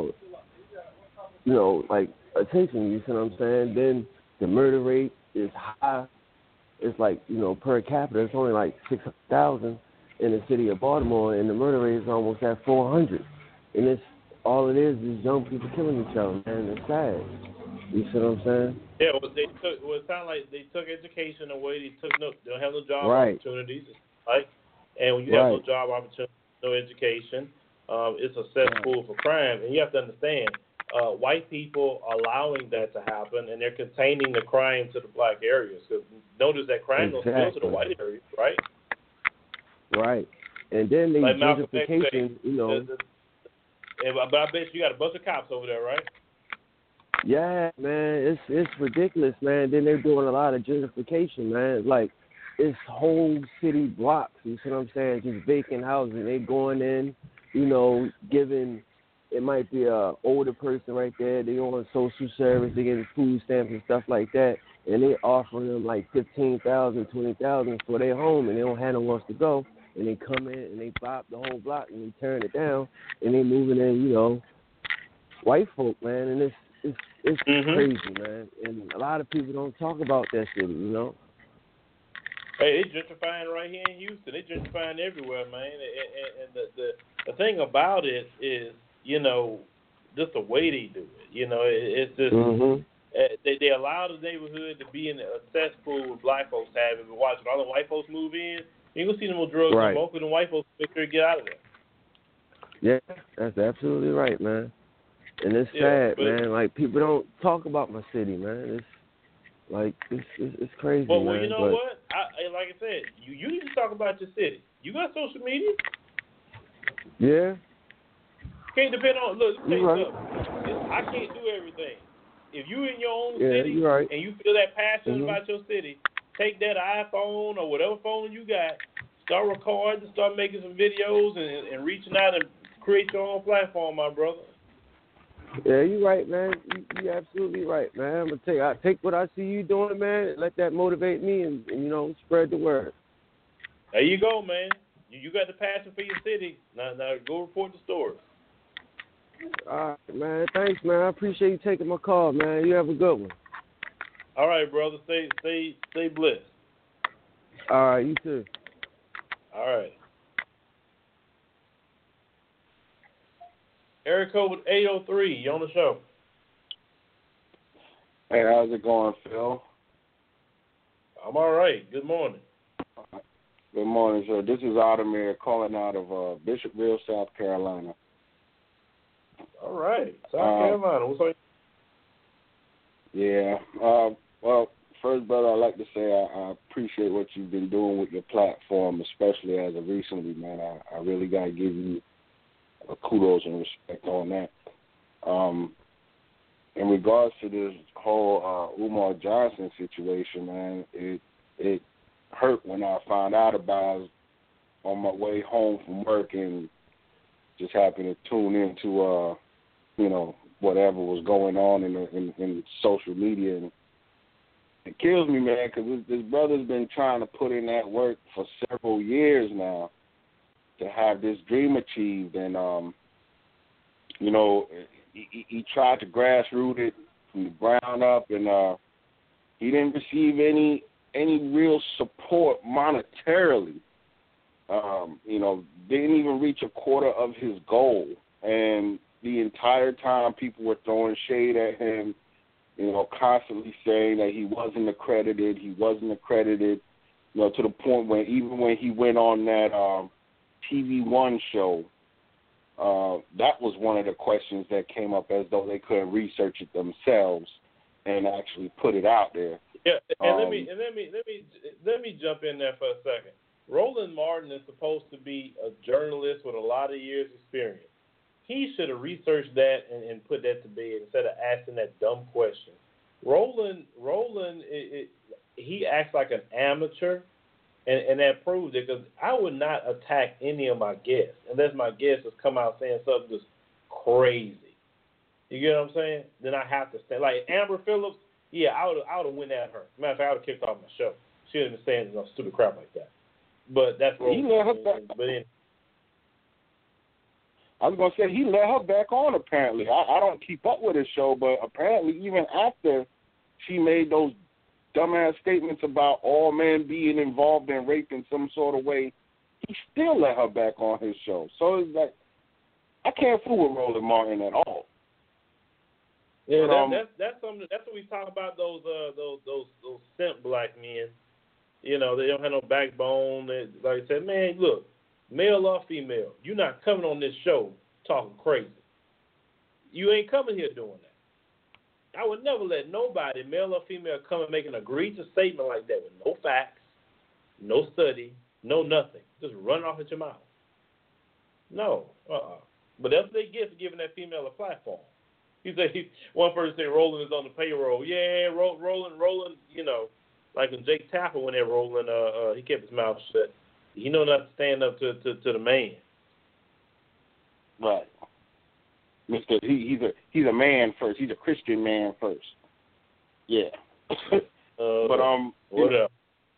like, attention, you see what I'm saying? Then the murder rate is high. It's like, per capita, it's only like 600,000 in the city of Baltimore, and the murder rate is almost at 400. And it's all it is young people killing each other, man. It's sad. You see what I'm saying? Yeah, it sounded like they took education away. They don't have no job opportunities, right? And when you have no job opportunities, no education, it's a cesspool for crime. And you have to understand, white people allowing that to happen, and they're containing the crime to the black areas. Because notice that crime goes to the white areas, right? Right. And then the gentrification, But I bet you got a bunch of cops over there, right? Yeah, man, it's ridiculous, man. Then they're doing a lot of gentrification, man. Like, it's whole city blocks, you see what I'm saying? Just vacant houses. They going in, giving it might be a older person right there. They on social service, they getting food stamps and stuff like that, and they offering them like $15,000, $20,000 for their home, and they don't have nowhere else to go. And they come in and they buy up the whole block and they turn it down, and they moving in, you know, white folk, man, and it's crazy, man. And a lot of people don't talk about that city, you know. Hey, they gentrifying right here in Houston. They gentrifying everywhere, man. And the thing about it is, you know, just the way they do it. You know, it's just they allow the neighborhood to be in a cesspool with black folks have it. But watch, when all the white folks move in, you ain't gonna see no more drugs and smoke, and the white folks make sure to get out of there. Yeah, that's absolutely right, man. And it's sad, man. Like, people don't talk about my city, man. It's like it's crazy, man. Well, you know what? Like I said, you need to talk about your city. You got social media. Yeah. Can't depend on. Look, let me tell you right. something. I can't do everything. If you in your own Yeah, city you're right. and you feel that passion about your city, take that iPhone or whatever phone you got, start recording, start making some videos, and reaching out and create your own platform, my brother. Yeah, you're right, man. You're absolutely right, man. I'm gonna tell you, I take what I see you doing, man. Let that motivate me, and you know, spread the word. There you go, man. You got the passion for your city. Now go report the story. All right, man. Thanks, man. I appreciate you taking my call, man. You have a good one. All right, brother. Stay blessed. All right, you too. All right. Area code 803. You on the show? Hey, how's it going, Phil? I'm all right. Good morning. Good morning, sir. This is Ademir calling out of Bishopville, South Carolina. All right. South Carolina. What's up? Yeah. Well, first, brother, I'd like to say I appreciate what you've been doing with your platform, especially as of recently, man. I really got to give you kudos and respect on that. In regards to this whole Umar Johnson situation, man, it hurt when I found out about it on my way home from work and just happened to tune into, whatever was going on in social media. And it kills me, man, because this brother's been trying to put in that work for several years now to have this dream achieved. And, he tried to grassroot it from the ground up, and he didn't receive any real support monetarily. Didn't even reach a quarter of his goal. And the entire time people were throwing shade at him, constantly saying that he wasn't accredited, to the point where even when he went on that TV One show, that was one of the questions that came up, as though they couldn't research it themselves and actually put it out there. Yeah, and let me jump in there for a second. Roland Martin is supposed to be a journalist with a lot of years' experience. He should have researched that and put that to bed instead of asking that dumb question. Roland, he acts like an amateur, and that proves it, because I would not attack any of my guests unless my guest has come out saying something just crazy. You get what I'm saying? Then I have to stand. Like Amber Phillips, yeah, I would have went at her. Matter of fact, I would have kicked off my show. She didn't stand no stupid crap like that. But that's what he let her back. I was going to say, he let her back on, apparently. I don't keep up with his show, but apparently even after she made those dumbass statements about all men being involved in rape in some sort of way, he still let her back on his show. So it's like, I can't fool with Roland Martin at all. Yeah, that's something. That's what we talk about. Those simp black men. They don't have no backbone. Like I said, man, look, male or female, you're not coming on this show talking crazy. You ain't coming here doing that. I would never let nobody, male or female, come and make an egregious statement like that with no facts, no study, no nothing. Just run off at your mouth. No. But that's what they get for giving that female a platform. One person said Roland is on the payroll. Yeah, Roland, like when Jake Tapper went there, Roland, he kept his mouth shut. He know not to stand up to the man. Right. Mr. He's a man first. He's a Christian man first. Yeah. But what up?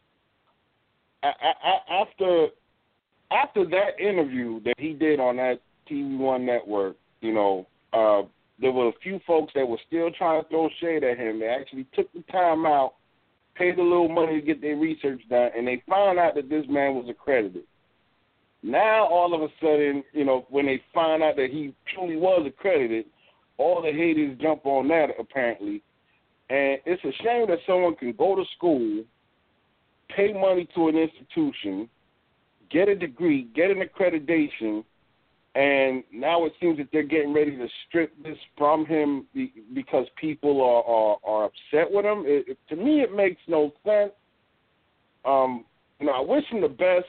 After that interview that he did on that TV One network, you know, there were a few folks that were still trying to throw shade at him. They actually took the time out, paid a little money to get their research done, and they found out that this man was accredited. Now, all of a sudden, you know, when they find out that he truly was accredited, all the haters jump on that, apparently. And it's a shame that someone can go to school, pay money to an institution, get a degree, get an accreditation, and now it seems that they're getting ready to strip this from him because people are upset with him. To me, it makes no sense. You know, I wish him the best,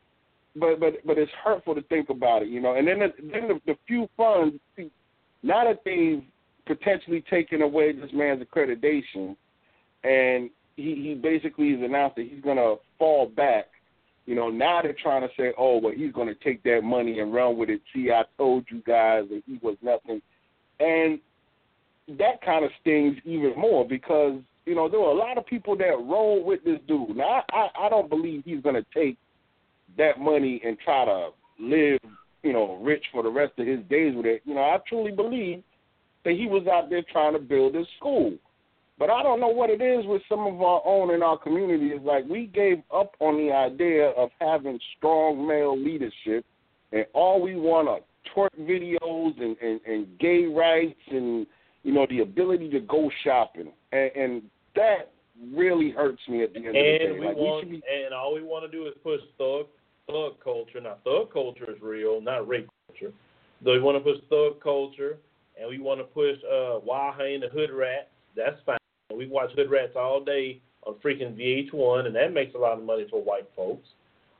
but it's hurtful to think about it, you know. And then the few funds, now that they've potentially taken away this man's accreditation, and he basically has announced that he's going to fall back. You know, now they're trying to say, oh, well, he's going to take that money and run with it. See, I told you guys that he was nothing. And that kind of stings even more because, you know, there were a lot of people that rolled with this dude. Now, I don't believe he's going to take that money and try to live, you know, rich for the rest of his days with it. You know, I truly believe that he was out there trying to build his school. But I don't know what it is with some of our own in our community. It's like we gave up on the idea of having strong male leadership, and all we want are twerk videos and gay rights and, you know, the ability to go shopping. And that really hurts me at the end of the day. And all we want to do is push thug culture. Now, thug culture is real, not rape culture. So we want to push thug culture, and we want to push Wahine the Hood Rats. That's fine. We watch Hood Rats all day on freaking VH1, and that makes a lot of money for white folks.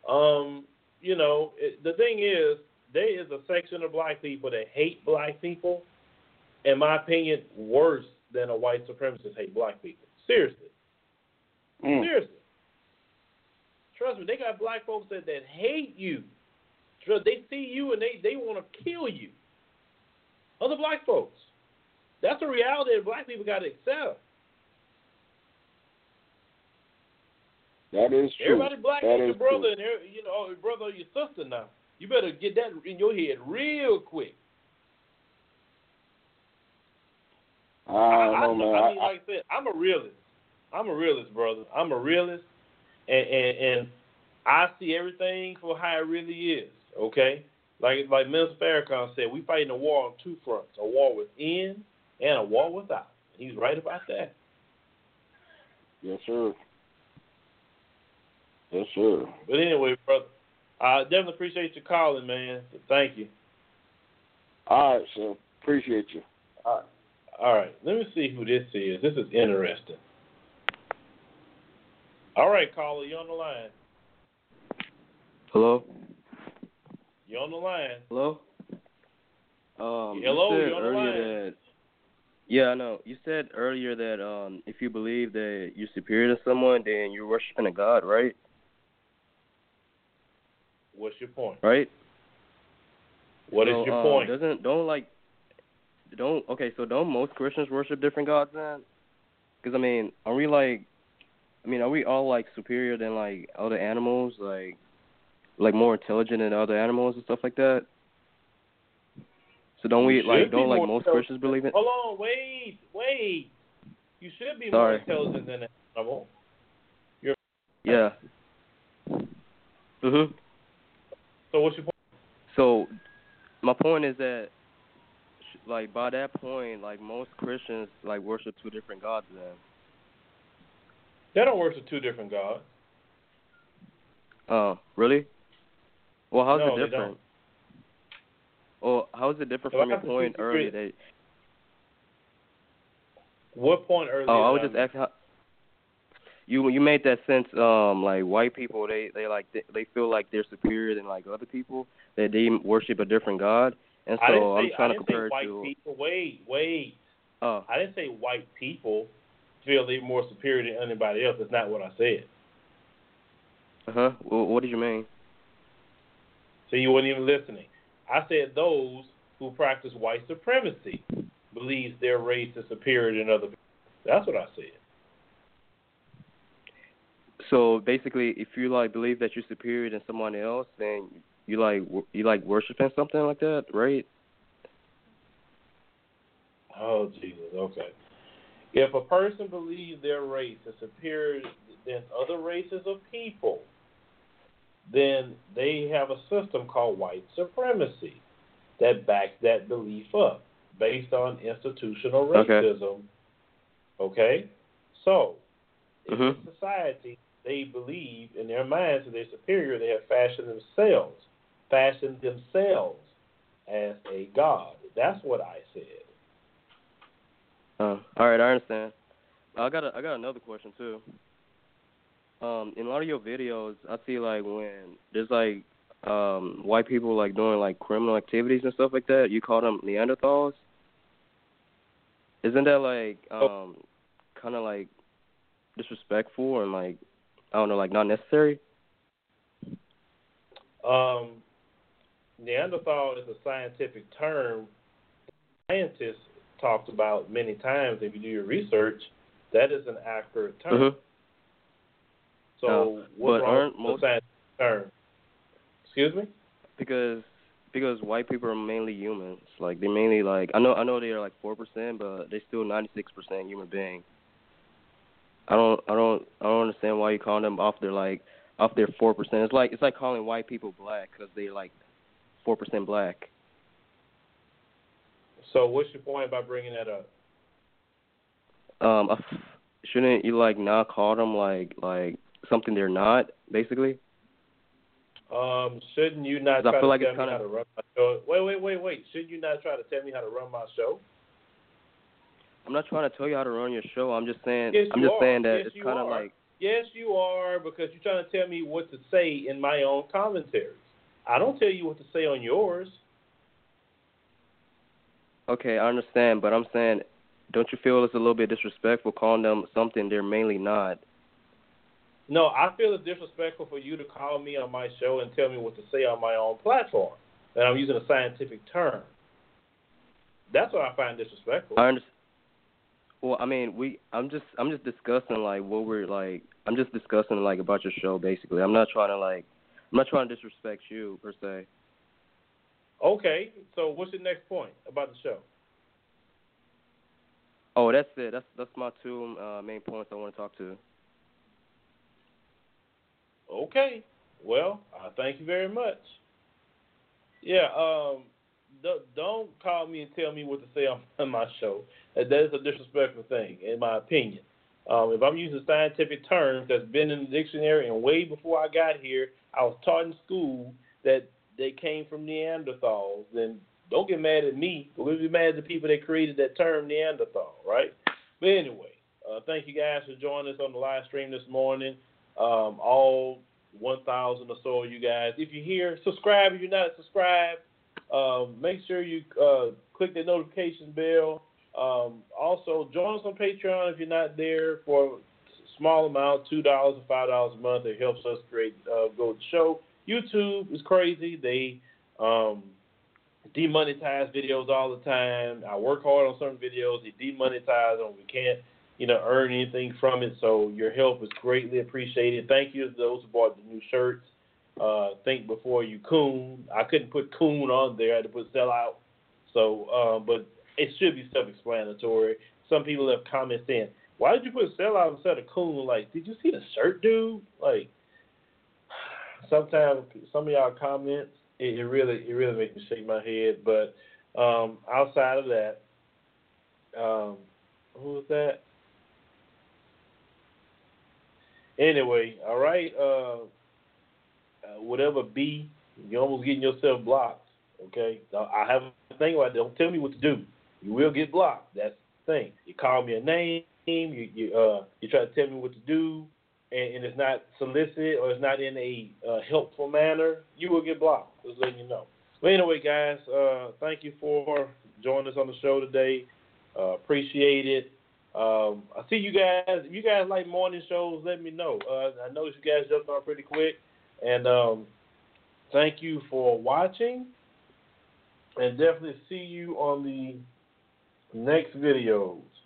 You know, the thing is, there is a section of black people that hate black people, in my opinion, worse than a white supremacist hate black people. Seriously. Seriously. Trust me, they got black folks that hate you. They see you and they want to kill you. Other black folks. That's a reality that black people got to accept. That is true. Everybody black is your brother, and you know, your brother or your sister now. You better get that in your head real quick. I don't know, man. I mean, like I said, I'm a realist. I'm a realist, brother. I'm a realist, and I see everything for how it really is. Okay, like Mr. Farrakhan said, we fighting a war on two fronts: a war within and a war without. He's right about that. Yes, sir. Yes, sir. But anyway, brother, I definitely appreciate you calling, man. So thank you. All right, sir. Appreciate you. All right. Let me see who this is. This is interesting. All right, caller, you're on the line. Hello? You're on the line. Hello? Hello, you you're on the line. Yeah, I know. You said earlier that if you believe that you're superior to someone, then you're worshiping a god, right? What's your point? Right? What is your point? Don't most Christians worship different gods then? Because, I mean, are we all, like, superior than, like, other animals? Like more intelligent than other animals and stuff like that? So don't most Christians believe it? Hold on, wait. You should be more intelligent than an animal. Yeah. Mhm. So what's your point? So my point is that, like, by that point, like, most Christians, like, worship two different gods then. They don't worship two different gods. Oh, really? Well, how's No, it different? they don't. Well, how is it different from your point earlier? What point earlier? Oh, I was just asking how. You made that sense. Like white people, they feel like they're superior than like other people. That they worship a different god, and so I'm trying to compare it to. People. Wait. Oh. I didn't say white people feel they're more superior than anybody else. That's not what I said. Well, what did you mean? So you weren't even listening. I said those who practice white supremacy believes their race is superior than other people. That's what I said. So basically, if you like believe that you're superior than someone else, then you like worshiping something like that, right? Oh Jesus, okay. If a person believes their race is superior than other races of people, then they have a system called white supremacy that backs that belief up based on institutional racism. Okay? So, in this society, they believe in their minds that they're superior. They have fashioned themselves as a god. That's what I said. All right, I understand. I got another question too. In a lot of your videos, I see like when there's like white people like doing like criminal activities and stuff like that, you call them Neanderthals. Isn't that like kind of like disrespectful and like I don't know, like not necessary? Neanderthal is a scientific term. Scientists talked about many times. If you do your research, that is an accurate term. So what's wrong with the scientific term? Excuse me? Because white people are mainly humans. Like they mainly like I know they're like 4%, but they're still 96% human being. I don't understand why you call them off their 4%. It's like calling white people black because they're like 4% black. So what's your point by bringing that up? Shouldn't you like not call them like something they're not, basically? Shouldn't you not try to like tell me how to run my show? Wait. Shouldn't you not try to tell me how to run my show? I'm not trying to tell you how to run your show. I'm just saying. Yes, I'm just saying that it's kind of like. Yes, you are, because you're trying to tell me what to say in my own commentaries. I don't tell you what to say on yours. Okay, I understand, but I'm saying, don't you feel it's a little bit disrespectful calling them something they're mainly not? No, I feel it's disrespectful for you to call me on my show and tell me what to say on my own platform, that I'm using a scientific term. That's what I find disrespectful. I understand. Well, I mean, I'm just discussing like what we're like. I'm just discussing like about your show basically. I'm not trying to disrespect you per se. Okay, so what's your next point about the show? Oh, that's it. That's my two main points I want to talk to. Okay, well, thank you very much. Yeah, don't call me and tell me what to say on my show. That is a disrespectful thing, in my opinion. If I'm using scientific terms that's been in the dictionary and way before I got here, I was taught in school that they came from Neanderthals, then don't get mad at me, but we'll be mad at the people that created that term Neanderthal, right? But anyway, thank you guys for joining us on the live stream this morning. All 1,000 or so of you guys. If you're here, subscribe. If you're not subscribed, make sure you click the notification bell. Also, join us on Patreon if you're not there for a small amount, $2 or $5 a month. It helps us create grow the show. YouTube is crazy. They demonetize videos all the time. I work hard on some videos. They demonetize them. We can't, earn anything from it. So your help is greatly appreciated. Thank you to those who bought the new shirts. Think before you coon. I couldn't put coon on there. I had to put sell out. So, but it should be self-explanatory. Some people have comments saying, "Why did you put sell out instead of coon?" Like, did you see the shirt, dude? Like, sometimes some of y'all comments, it really makes me shake my head. But outside of that, who was that? Anyway, all right. Whatever B, you're almost getting yourself blocked. Okay, I have a thing about that. Don't tell me what to do. You will get blocked. That's the thing. You call me a name. You try to tell me what to do, and it's not solicit or it's not in a helpful manner. You will get blocked. Just letting you know. But anyway, guys, thank you for joining us on the show today. Appreciate it. I see you guys. If you guys like morning shows, let me know. I noticed you guys jumped on pretty quick. And thank you for watching. And definitely see you on the next videos.